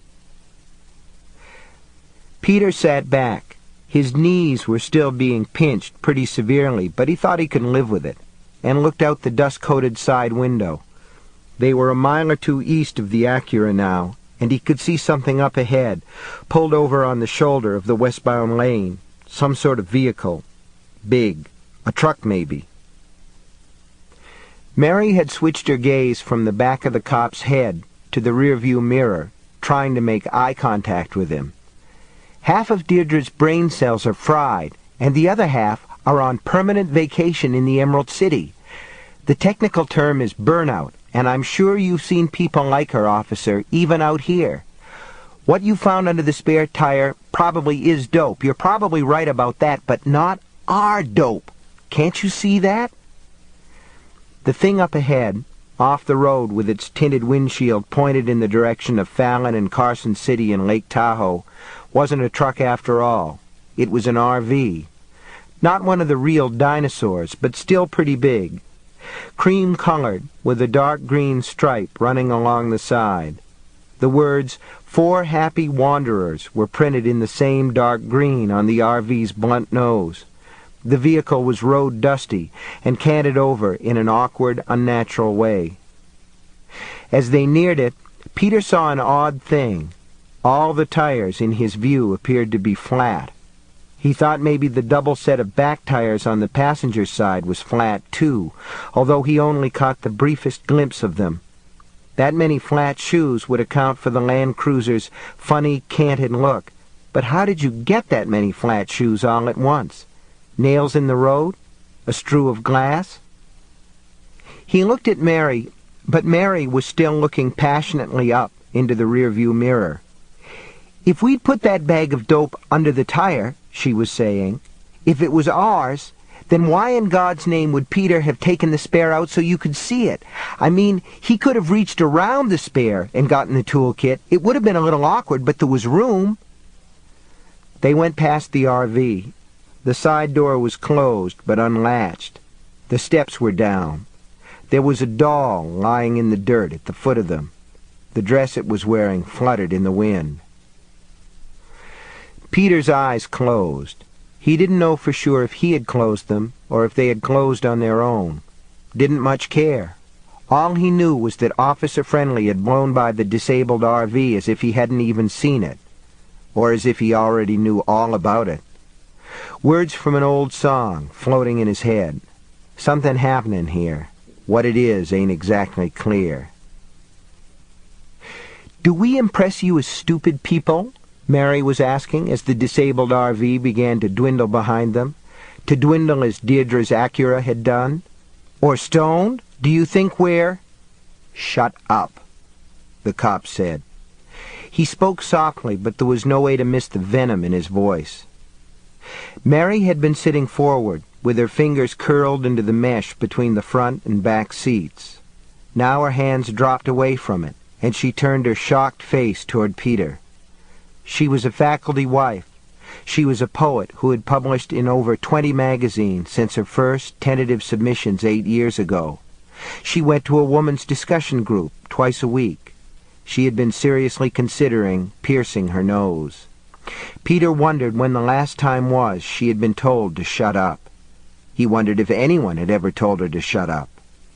Peter sat back. His knees were still being pinched pretty severely, but he thought he could live with it, and looked out the dust-coated side window. They were a mile or two east of the Acura now, and he could see something up ahead, pulled over on the shoulder of the westbound lane. Some sort of vehicle. Big. A truck, maybe. Mary had switched her gaze from the back of the cop's head to the rearview mirror, trying to make eye contact with him. Half of Deirdre's brain cells are fried, and the other half are on permanent vacation in the Emerald City. The technical term is burnout, and I'm sure you've seen people like her, officer, even out here. What you found under the spare tire probably is dope. You're probably right about that, but not our dope. Can't you see that?" The thing up ahead, off the road with its tinted windshield pointed in the direction of Fallon and Carson City and Lake Tahoe, wasn't a truck after all. It was an RV. Not one of the real dinosaurs, but still pretty big. Cream-colored, with a dark green stripe running along the side. The words, "For Happy Wanderers," were printed in the same dark green on the RV's blunt nose. The vehicle was road dusty and canted over in an awkward, unnatural way. As they neared it, Peter saw an odd thing. All the tires in his view appeared to be flat. He thought maybe the double set of back tires on the passenger side was flat too, although he only caught the briefest glimpse of them. That many flat shoes would account for the Land Cruiser's funny, canted look. But how did you get that many flat shoes all at once? Nails in the road? A strew of glass? He looked at Mary, but Mary was still looking passionately up into the rearview mirror. "If we'd put that bag of dope under the tire," she was saying, "if it was ours, then why in God's name would Peter have taken the spare out so you could see it? I mean, he could have reached around the spare and gotten the toolkit. It would have been a little awkward, but there was room." They went past the RV. The side door was closed, but unlatched. The steps were down. There was a doll lying in the dirt at the foot of them. The dress it was wearing fluttered in the wind. Peter's eyes closed. He didn't know for sure if he had closed them or if they had closed on their own. Didn't much care. All he knew was that Officer Friendly had blown by the disabled RV as if he hadn't even seen it, or as if he already knew all about it. Words from an old song floating in his head. Something happening here. What it is ain't exactly clear. "Do we impress you as stupid people?" Mary was asking as the disabled RV began to dwindle behind them, to dwindle as Deirdre's Acura had done. "Or stoned? Do you think we're—" "Shut up," the cop said. He spoke softly, but there was no way to miss the venom in his voice. Mary had been sitting forward, with her fingers curled into the mesh between the front and back seats. Now her hands dropped away from it, and she turned her shocked face toward Peter. She was a faculty wife. She was a poet who had published in over 20 magazines since her first tentative submissions 8 years ago. She went to a woman's discussion group twice a week. She had been seriously considering piercing her nose. Peter wondered when the last time was she had been told to shut up. He wondered if anyone had ever told her to shut up.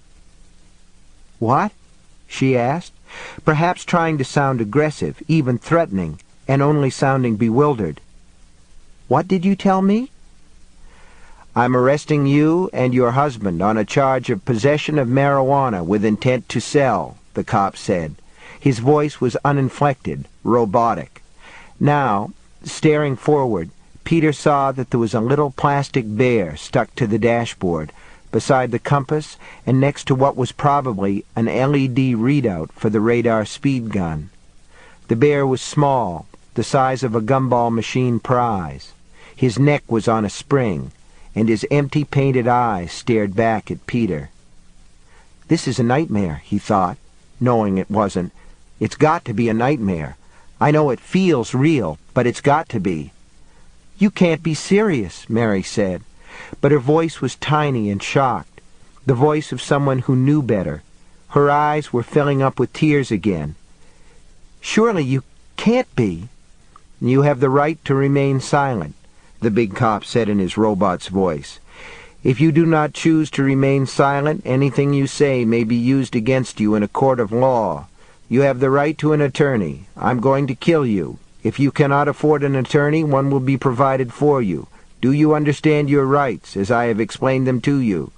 "What?" she asked, perhaps trying to sound aggressive, even threatening, and only sounding bewildered. "What did you tell me?" "I'm arresting you and your husband on a charge of possession of marijuana with intent to sell," the cop said. His voice was uninflected, robotic. Now, staring forward, Peter saw that there was a little plastic bear stuck to the dashboard, beside the compass and next to what was probably an LED readout for the radar speed gun. The bear was small, the size of a gumball machine prize. His neck was on a spring, and his empty painted eyes stared back at Peter. "This is a nightmare," he thought, knowing it wasn't. "It's got to be a nightmare. I know it feels real, but it's got to be." "You can't be serious," Mary said, but her voice was tiny and shocked, the voice of someone who knew better. Her eyes were filling up with tears again. "Surely you can't be." "You have the right to remain silent," the big cop said in his robot's voice. "If you do not choose to remain silent, anything you say may be used against you in a court of law. You have the right to an attorney. I'm going to kill you. If you cannot afford an attorney, one will be provided for you. Do you understand your rights, as I have explained them to you?"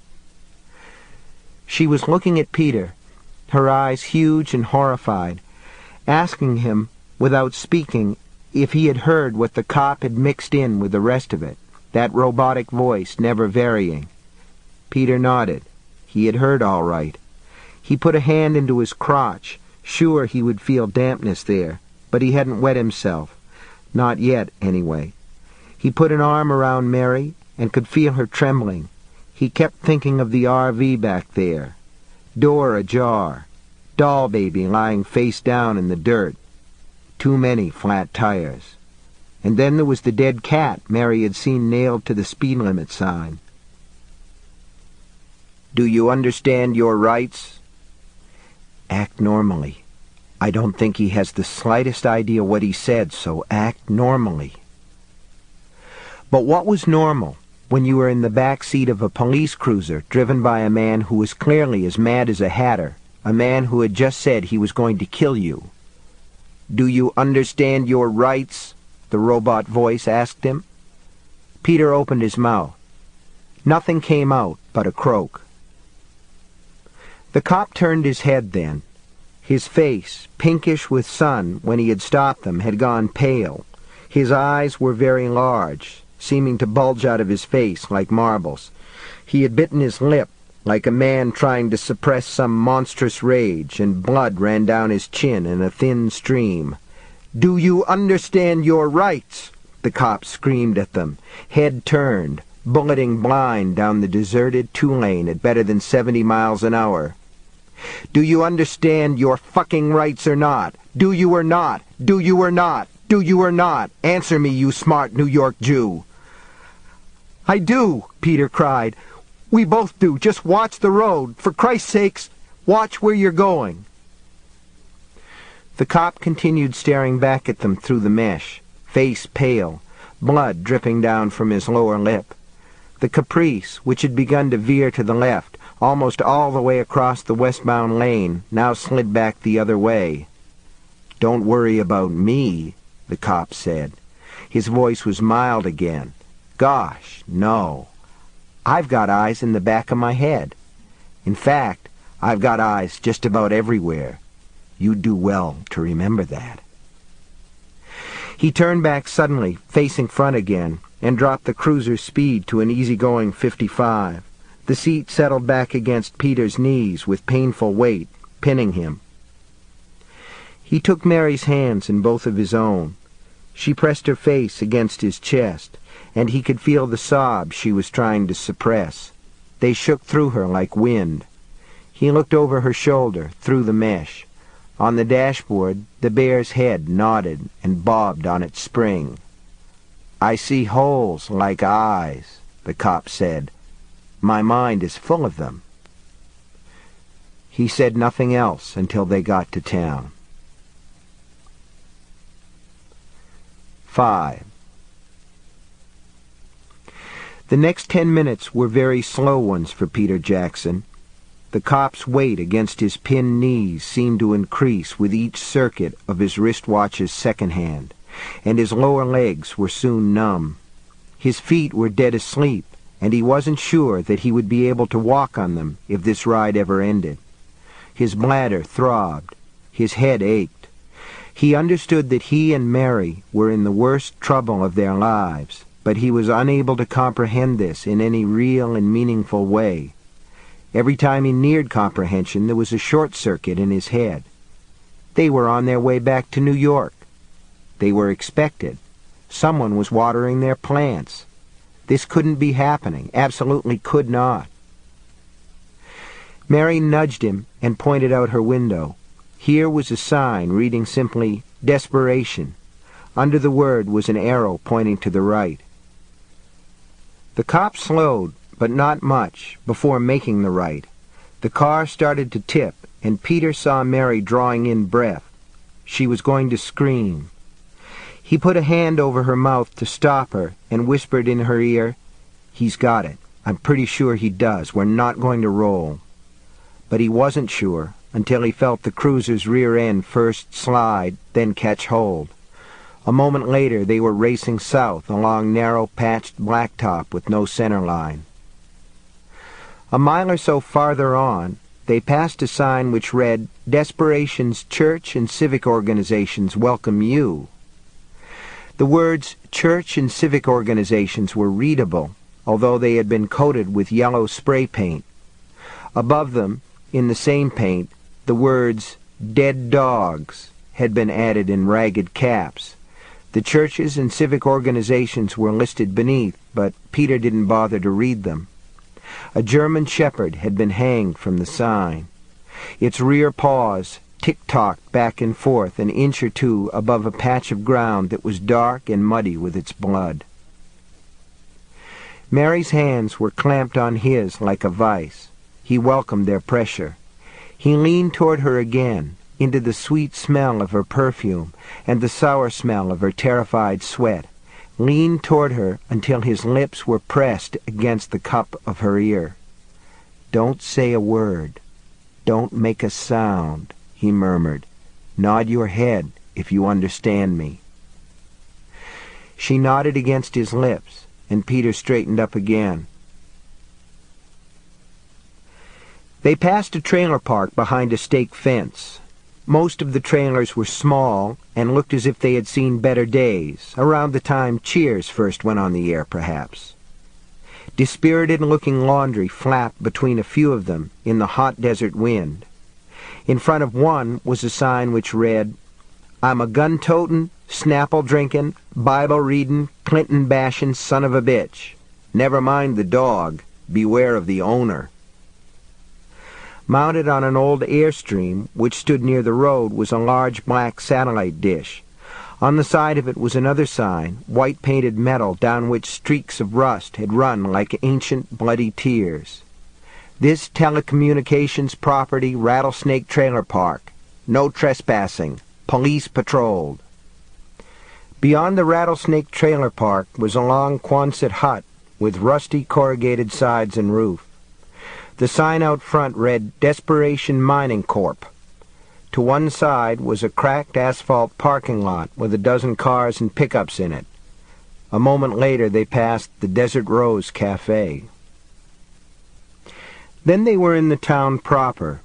She was looking at Peter, her eyes huge and horrified, asking him, without speaking, if he had heard what the cop had mixed in with the rest of it, that robotic voice never varying. Peter nodded. He had heard all right. He put a hand into his crotch, sure he would feel dampness there, but he hadn't wet himself. Not yet, anyway. He put an arm around Mary and could feel her trembling. He kept thinking of the RV back there. Door ajar. Doll baby lying face down in the dirt. Too many flat tires. And then there was the dead cat Mary had seen nailed to the speed limit sign. "Do you understand your rights?" "Act normally. I don't think he has the slightest idea what he said, so act normally." But what was normal when you were in the back seat of a police cruiser driven by a man who was clearly as mad as a hatter, a man who had just said he was going to kill you? "Do you understand your rights?" the robot voice asked him. Peter opened his mouth. Nothing came out but a croak. The cop turned his head then. His face, pinkish with sun when he had stopped them, had gone pale. His eyes were very large, seeming to bulge out of his face like marbles. He had bitten his lip, like a man trying to suppress some monstrous rage, and blood ran down his chin in a thin stream. "Do you understand your rights?" the cop screamed at them, head turned, bulleting blind down the deserted two-lane at better than 70 miles an hour. "Do you understand your fucking rights or not? Do you or not? Do you or not? Do you or not? Answer me, you smart New York Jew." "I do," Peter cried. We both do. Just watch the road. For Christ's sakes, watch where you're going." The cop continued staring back at them through the mesh, face pale, blood dripping down from his lower lip. The Caprice, which had begun to veer to the left, almost all the way across the westbound lane, now slid back the other way. "Don't worry about me," the cop said. His voice was mild again. "Gosh, no. I've got eyes in the back of my head. In fact, I've got eyes just about everywhere. You'd do well to remember that." He turned back suddenly, facing front again, and dropped the cruiser's speed to an easygoing 55. The seat settled back against Peter's knees with painful weight, pinning him. He took Mary's hands in both of his own. She pressed her face against his chest, and he could feel the sobs she was trying to suppress. They shook through her like wind. He looked over her shoulder, through the mesh. On the dashboard, the bear's head nodded and bobbed on its spring. "I see holes like eyes," the cop said. "My mind is full of them." He said nothing else until they got to town. 5. The next 10 minutes were very slow ones for Peter Jackson. The cop's weight against his pinned knees seemed to increase with each circuit of his wristwatch's second hand, and his lower legs were soon numb. His feet were dead asleep, and he wasn't sure that he would be able to walk on them if this ride ever ended. His bladder throbbed. His head ached. He understood that he and Mary were in the worst trouble of their lives, but he was unable to comprehend this in any real and meaningful way. Every time he neared comprehension, there was a short circuit in his head. They were on their way back to New York. They were expected. Someone was watering their plants. This couldn't be happening, absolutely could not. Mary nudged him and pointed out her window. Here was a sign reading simply, "Desperation." Under the word was an arrow pointing to the right. The cop slowed, but not much, before making the right. The car started to tip, and Peter saw Mary drawing in breath. She was going to scream. He put a hand over her mouth to stop her and whispered in her ear, "He's got it. I'm pretty sure he does. We're not going to roll." But he wasn't sure until he felt the cruiser's rear end first slide, then catch hold. A moment later they were racing south along narrow patched blacktop with no center line. A mile or so farther on, they passed a sign which read, "Desperation's Church and Civic Organizations welcome you." The words church and civic organizations were readable, although they had been coated with yellow spray paint. Above them, in the same paint, the words "Dead Dogs" had been added in ragged caps. The churches and civic organizations were listed beneath, but Peter didn't bother to read them. A German shepherd had been hanged from the sign. Its rear paws tick-tocked back and forth an inch or two above a patch of ground that was dark and muddy with its blood. Mary's hands were clamped on his like a vice. He welcomed their pressure. He leaned toward her again, into the sweet smell of her perfume and the sour smell of her terrified sweat, leaned toward her until his lips were pressed against the cup of her ear. "Don't say a word. Don't make a sound," he murmured. "Nod your head if you understand me." She nodded against his lips, and Peter straightened up again. They passed a trailer park behind a stake fence. Most of the trailers were small and looked as if they had seen better days, around the time Cheers first went on the air, perhaps. Dispirited-looking laundry flapped between a few of them in the hot desert wind. In front of one was a sign which read, "I'm a gun-totin', Snapple-drinkin', Bible-readin', Clinton-bashin' son of a bitch. Never mind the dog. Beware of the owner." Mounted on an old Airstream, which stood near the road, was a large black satellite dish. On the side of it was another sign, white-painted metal down which streaks of rust had run like ancient bloody tears. This telecommunications property Rattlesnake Trailer Park. No trespassing. Police patrolled. Beyond the Rattlesnake Trailer Park was a long Quonset hut with rusty corrugated sides and roof. The sign out front read Desperation Mining Corp. To one side was a cracked asphalt parking lot with a dozen cars and pickups in it. A moment later they passed the Desert Rose Cafe. Then they were in the town proper.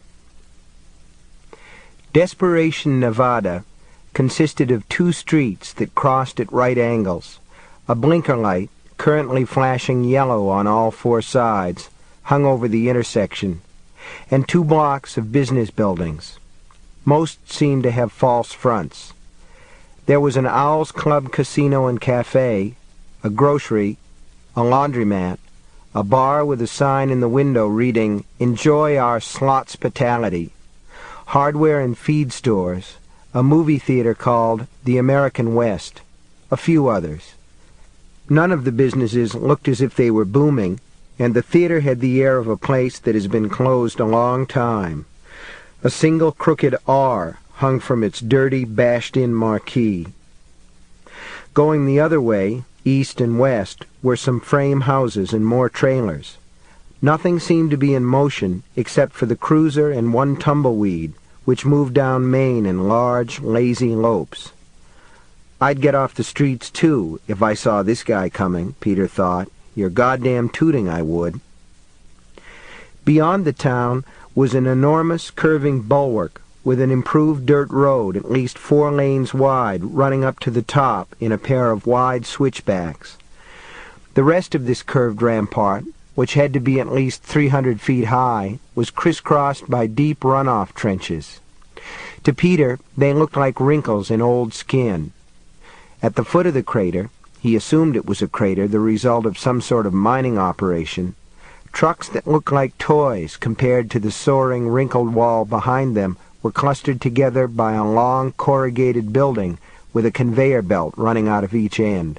Desperation, Nevada, consisted of 2 streets that crossed at right angles. A blinker light, currently flashing yellow on all 4 sides, hung over the intersection, and 2 blocks of business buildings. Most seemed to have false fronts. There was an Owl's Club casino and cafe, a grocery, a laundromat, a bar with a sign in the window reading, "Enjoy our slots-pitality," hardware and feed stores, a movie theater called the American West, a few others. None of the businesses looked as if they were booming, and the theater had the air of a place that has been closed a long time. A single crooked R hung from its dirty, bashed-in marquee. Going the other way, east and west, were some frame houses and more trailers. Nothing seemed to be in motion except for the cruiser and 1 tumbleweed, which moved down Main in large, lazy lopes. I'd get off the streets, too, if I saw this guy coming, Peter thought. You're goddamn tooting I would. Beyond the town was an enormous curving bulwark with an improved dirt road at least 4 lanes wide running up to the top in a pair of wide switchbacks. The rest of this curved rampart, which had to be at least 300 feet high, was crisscrossed by deep runoff trenches. To Peter, they looked like wrinkles in old skin. At the foot of the crater, he assumed it was a crater, the result of some sort of mining operation, trucks that looked like toys compared to the soaring, wrinkled wall behind them were clustered together by a long, corrugated building with a conveyor belt running out of each end.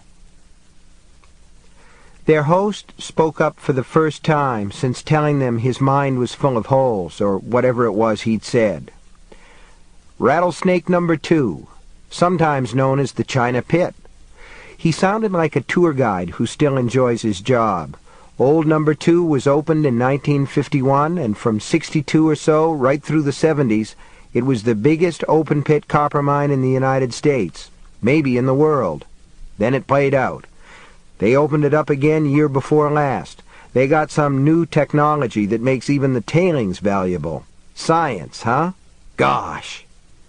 Their host spoke up for the first time since telling them his mind was full of holes, or whatever it was he'd said. Rattlesnake number 2, sometimes known as the China Pit. He sounded like a tour guide who still enjoys his job. Old number 2 was opened in 1951, and from 62 or so, right through the 70s, it was the biggest open-pit copper mine in the United States, maybe in the world. Then it played out. They opened it up again year before last. They got some new technology that makes even the tailings valuable. Science, huh? Gosh!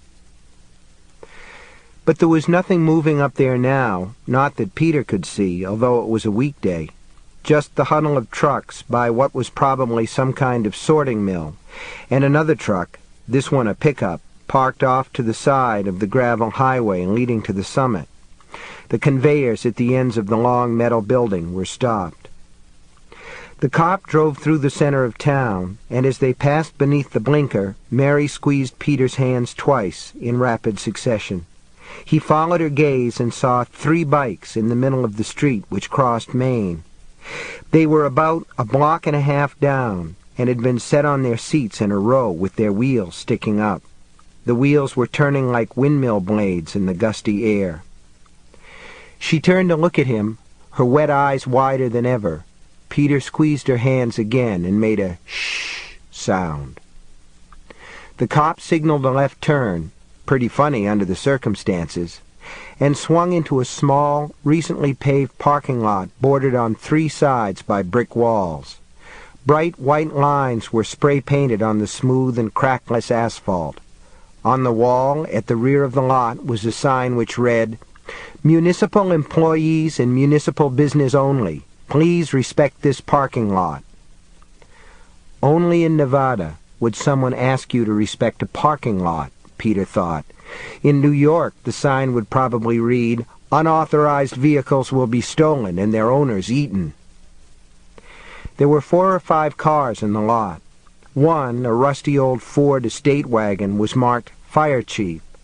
But there was nothing moving up there now, not that Peter could see, although it was a weekday. Just the huddle of trucks by what was probably some kind of sorting mill, and another truck, this one a pickup, parked off to the side of the gravel highway leading to the summit. The conveyors at the ends of the long metal building were stopped. The cop drove through the center of town, and as they passed beneath the blinker, Mary squeezed Peter's hands twice in rapid succession. He followed her gaze and saw 3 bikes in the middle of the street which crossed Main. They were about a block and a half down, and had been set on their seats in a row with their wheels sticking up. The wheels were turning like windmill blades in the gusty air. She turned to look at him, her wet eyes wider than ever. Peter squeezed her hands again and made a shh sound. The cop signaled a left turn, pretty funny under the circumstances, and swung into a small, recently paved parking lot bordered on 3 sides by brick walls. Bright white lines were spray-painted on the smooth and crackless asphalt. On the wall at the rear of the lot was a sign which read, "Municipal employees and municipal business only. Please respect this parking lot." Only in Nevada would someone ask you to respect a parking lot, Peter thought. In New York, the sign would probably read, "Unauthorized vehicles will be stolen and their owners eaten." There were 4 or 5 cars in the lot. One, a rusty old Ford estate wagon, was marked Fire Chief.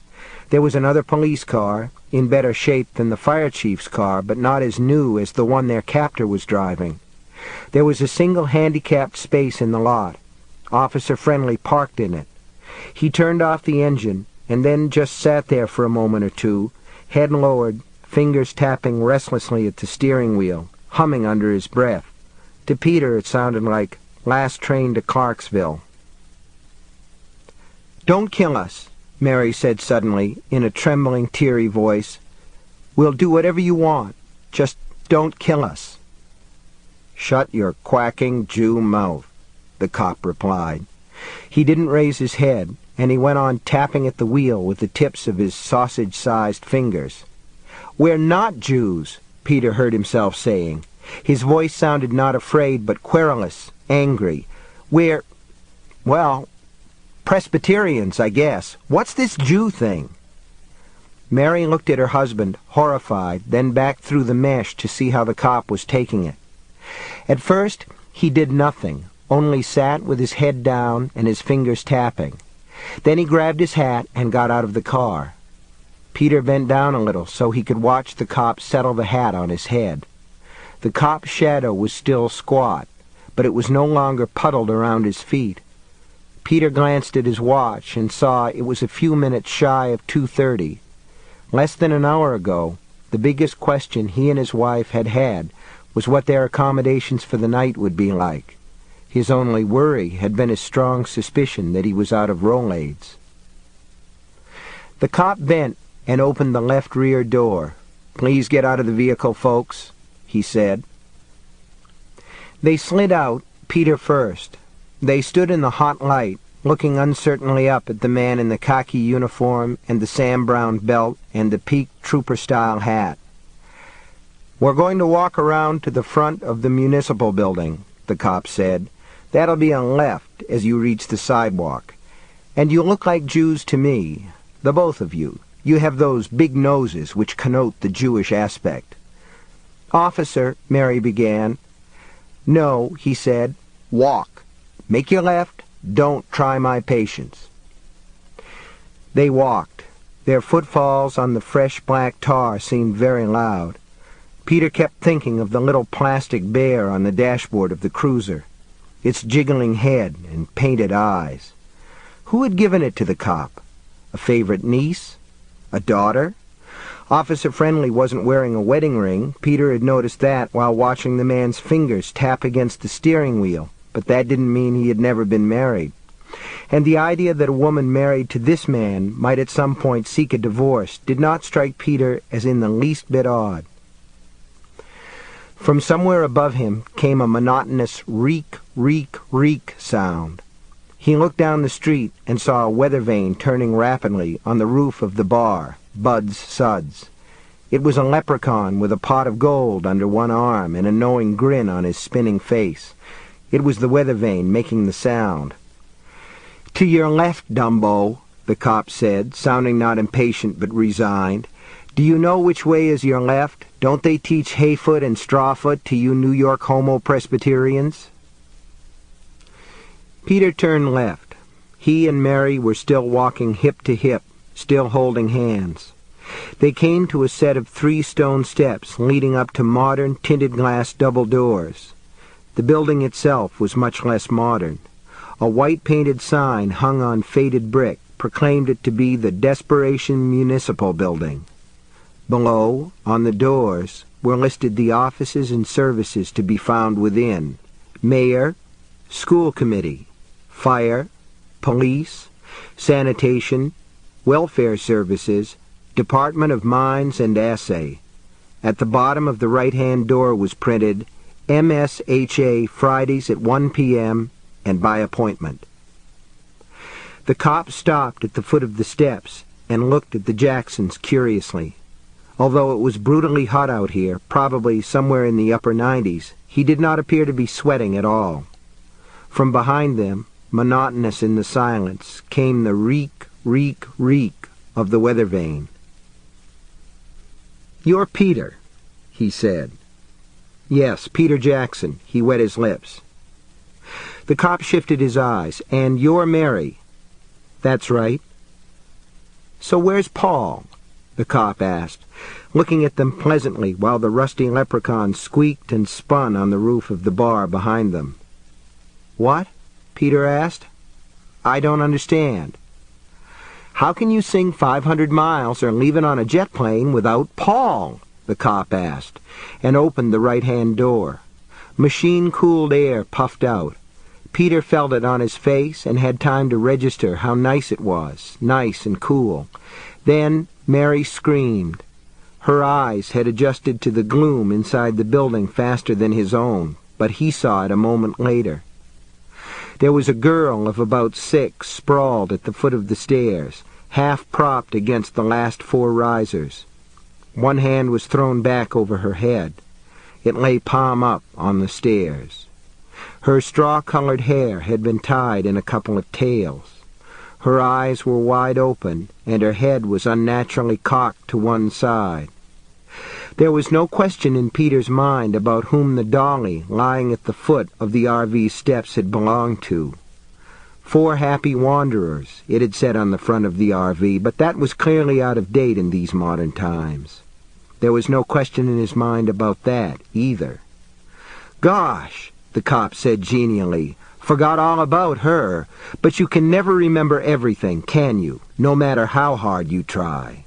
There was another police car, in better shape than the fire chief's car, but not as new as the one their captor was driving. There was a single handicapped space in the lot. Officer Friendly parked in it. He turned off the engine, and then just sat there for a moment or two, head lowered, fingers tapping restlessly at the steering wheel, humming under his breath. To Peter it sounded like "Last Train to Clarksville." "Don't kill us," Mary said suddenly, in a trembling, teary voice. "We'll do whatever you want. Just don't kill us." "Shut your quacking Jew mouth," the cop replied. He didn't raise his head, and he went on tapping at the wheel with the tips of his sausage-sized fingers. "We're not Jews," Peter heard himself saying. His voice sounded not afraid, but querulous, angry. "We're, well, Presbyterians, I guess. What's this Jew thing?" Mary looked at her husband, horrified, then back through the mesh to see how the cop was taking it. At first, he did nothing, only sat with his head down and his fingers tapping. Then he grabbed his hat and got out of the car. Peter bent down a little so he could watch the cop settle the hat on his head. The cop's shadow was still squat, but it was no longer puddled around his feet. Peter glanced at his watch and saw it was a few minutes shy of 2:30. Less than an hour ago, the biggest question he and his wife had was what their accommodations for the night would be like. His only worry had been his strong suspicion that he was out of Rolaids. The cop bent and opened the left rear door. "Please get out of the vehicle, folks," he said. They slid out, Peter first. They stood in the hot light, looking uncertainly up at the man in the khaki uniform and the Sam-Brown belt and the peaked trooper-style hat. "We're going to walk around to the front of the municipal building," the cop said. "That'll be on left as you reach the sidewalk. And you look like Jews to me, the both of you. You have those big noses which connote the Jewish aspect." "Officer," Mary began. "No," he said. "Walk. Make your left. Don't try my patience." They walked. Their footfalls on the fresh black tar seemed very loud. Peter kept thinking of the little plastic bear on the dashboard of the cruiser, its jiggling head and painted eyes. Who had given it to the cop? A favorite niece? A daughter? Officer Friendly wasn't wearing a wedding ring. Peter had noticed that while watching the man's fingers tap against the steering wheel, but that didn't mean he had never been married. And the idea that a woman married to this man might at some point seek a divorce did not strike Peter as in the least bit odd. From somewhere above him came a monotonous reek, reek, reek sound. He looked down the street and saw a weather vane turning rapidly on the roof of the bar, Bud's Suds. It was a leprechaun with a pot of gold under one arm and a knowing grin on his spinning face. It was the weather vane making the sound. "To your left, Dumbo," the cop said, sounding not impatient but resigned. "Do you know which way is your left? Don't they teach Hayfoot and Strawfoot to you New York homo-Presbyterians?" Peter turned left. He and Mary were still walking hip to hip, still holding hands. They came to a set of 3 stone steps leading up to modern tinted glass double doors. The building itself was much less modern. A white-painted sign hung on faded brick proclaimed it to be the Desperation Municipal Building. Below, on the doors, were listed the offices and services to be found within: mayor, school committee, fire, police, sanitation, welfare services, Department of Mines and Assay. At the bottom of the right-hand door was printed, MSHA Fridays at 1 p.m. and by appointment. The cop stopped at the foot of the steps and looked at the Jacksons curiously. Although it was brutally hot out here, probably somewhere in the upper 90s, he did not appear to be sweating at all. From behind them, monotonous in the silence, came the reek, reek, reek of the weather vane. "You're Peter," he said. "Yes, Peter Jackson." He wet his lips. The cop shifted his eyes. "And you're Mary." "That's right." So where's Paul?" the cop asked, looking at them pleasantly while the rusty leprechaun squeaked and spun on the roof of the bar behind them. "What?" Peter asked. "I don't understand." "How can you sing 500 miles or leave it on a jet plane without Paul?" the cop asked, and opened the right-hand door. Machine-cooled air puffed out. Peter felt it on his face and had time to register how nice it was, nice and cool. Then Mary screamed. Her eyes had adjusted to the gloom inside the building faster than his own, but he saw it a moment later. There was a girl of about 6 sprawled at the foot of the stairs, half propped against the last 4 risers. One hand was thrown back over her head. It lay palm up on the stairs. Her straw-colored hair had been tied in a couple of tails. Her eyes were wide open, and her head was unnaturally cocked to one side. There was no question in Peter's mind about whom the dolly lying at the foot of the RV steps had belonged to. 4 happy wanderers, it had said on the front of the RV, but that was clearly out of date in these modern times. There was no question in his mind about that, either. "Gosh," the cop said genially, "forgot all about her. But you can never remember everything, can you, no matter how hard you try?"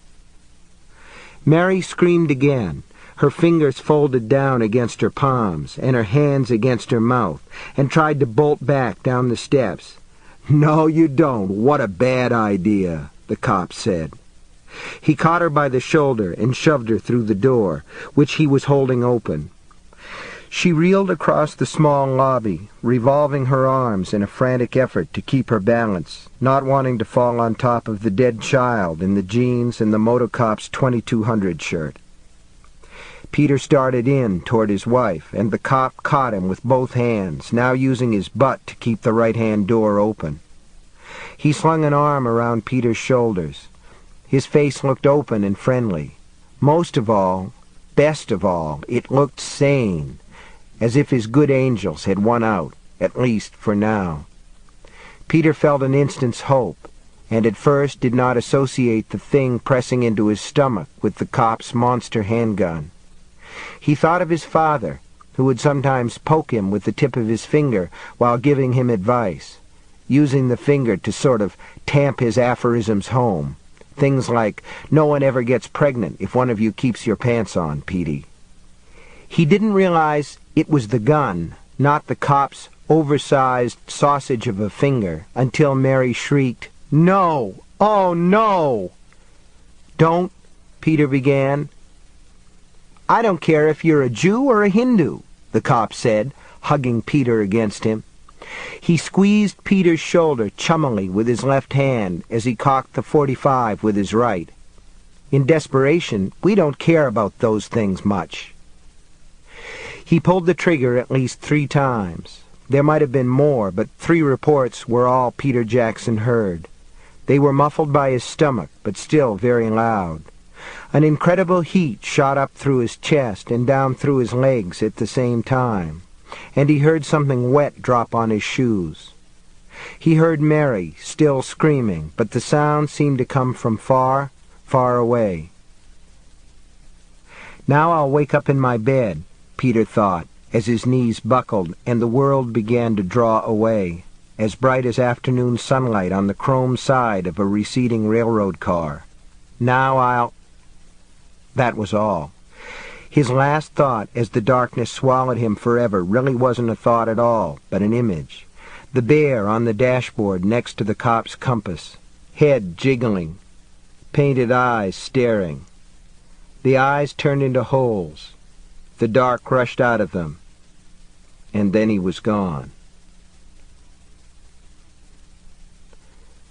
Mary screamed again, her fingers folded down against her palms and her hands against her mouth, and tried to bolt back down the steps. "No, you don't. What a bad idea," the cop said. He caught her by the shoulder and shoved her through the door, which he was holding open. She reeled across the small lobby, revolving her arms in a frantic effort to keep her balance, not wanting to fall on top of the dead child in the jeans and the Motocop's 2200 shirt. Peter started in toward his wife, and the cop caught him with both hands, now using his butt to keep the right-hand door open. He slung an arm around Peter's shoulders. His face looked open and friendly. Most of all, best of all, it looked sane, as if his good angels had won out, at least for now. Peter felt an instant's hope, and at first did not associate the thing pressing into his stomach with the cop's monster handgun. He thought of his father, who would sometimes poke him with the tip of his finger while giving him advice, using the finger to sort of tamp his aphorisms home. Things like, "No one ever gets pregnant if one of you keeps your pants on, Petey." He didn't realize it was the gun, not the cop's oversized sausage of a finger, until Mary shrieked, "No! Oh, no!" "Don't," Peter began. "I don't care if you're a Jew or a Hindu," the cop said, hugging Peter against him. He squeezed Peter's shoulder chummily with his left hand as he cocked the .45 with his right. "In desperation, we don't care about those things much." He pulled the trigger at least 3 times. There might have been more, but 3 reports were all Peter Jackson heard. They were muffled by his stomach, but still very loud. An incredible heat shot up through his chest and down through his legs at the same time, and he heard something wet drop on his shoes. He heard Mary, still screaming, but the sound seemed to come from far, far away. "Now I'll wake up in my bed," Peter thought, as his knees buckled and the world began to draw away, as bright as afternoon sunlight on the chrome side of a receding railroad car. "Now I'll—" That was all. His last thought, as the darkness swallowed him forever, really wasn't a thought at all, but an image. The bear on the dashboard next to the cop's compass, head jiggling, painted eyes staring. The eyes turned into holes. The dark rushed out of them, and then he was gone.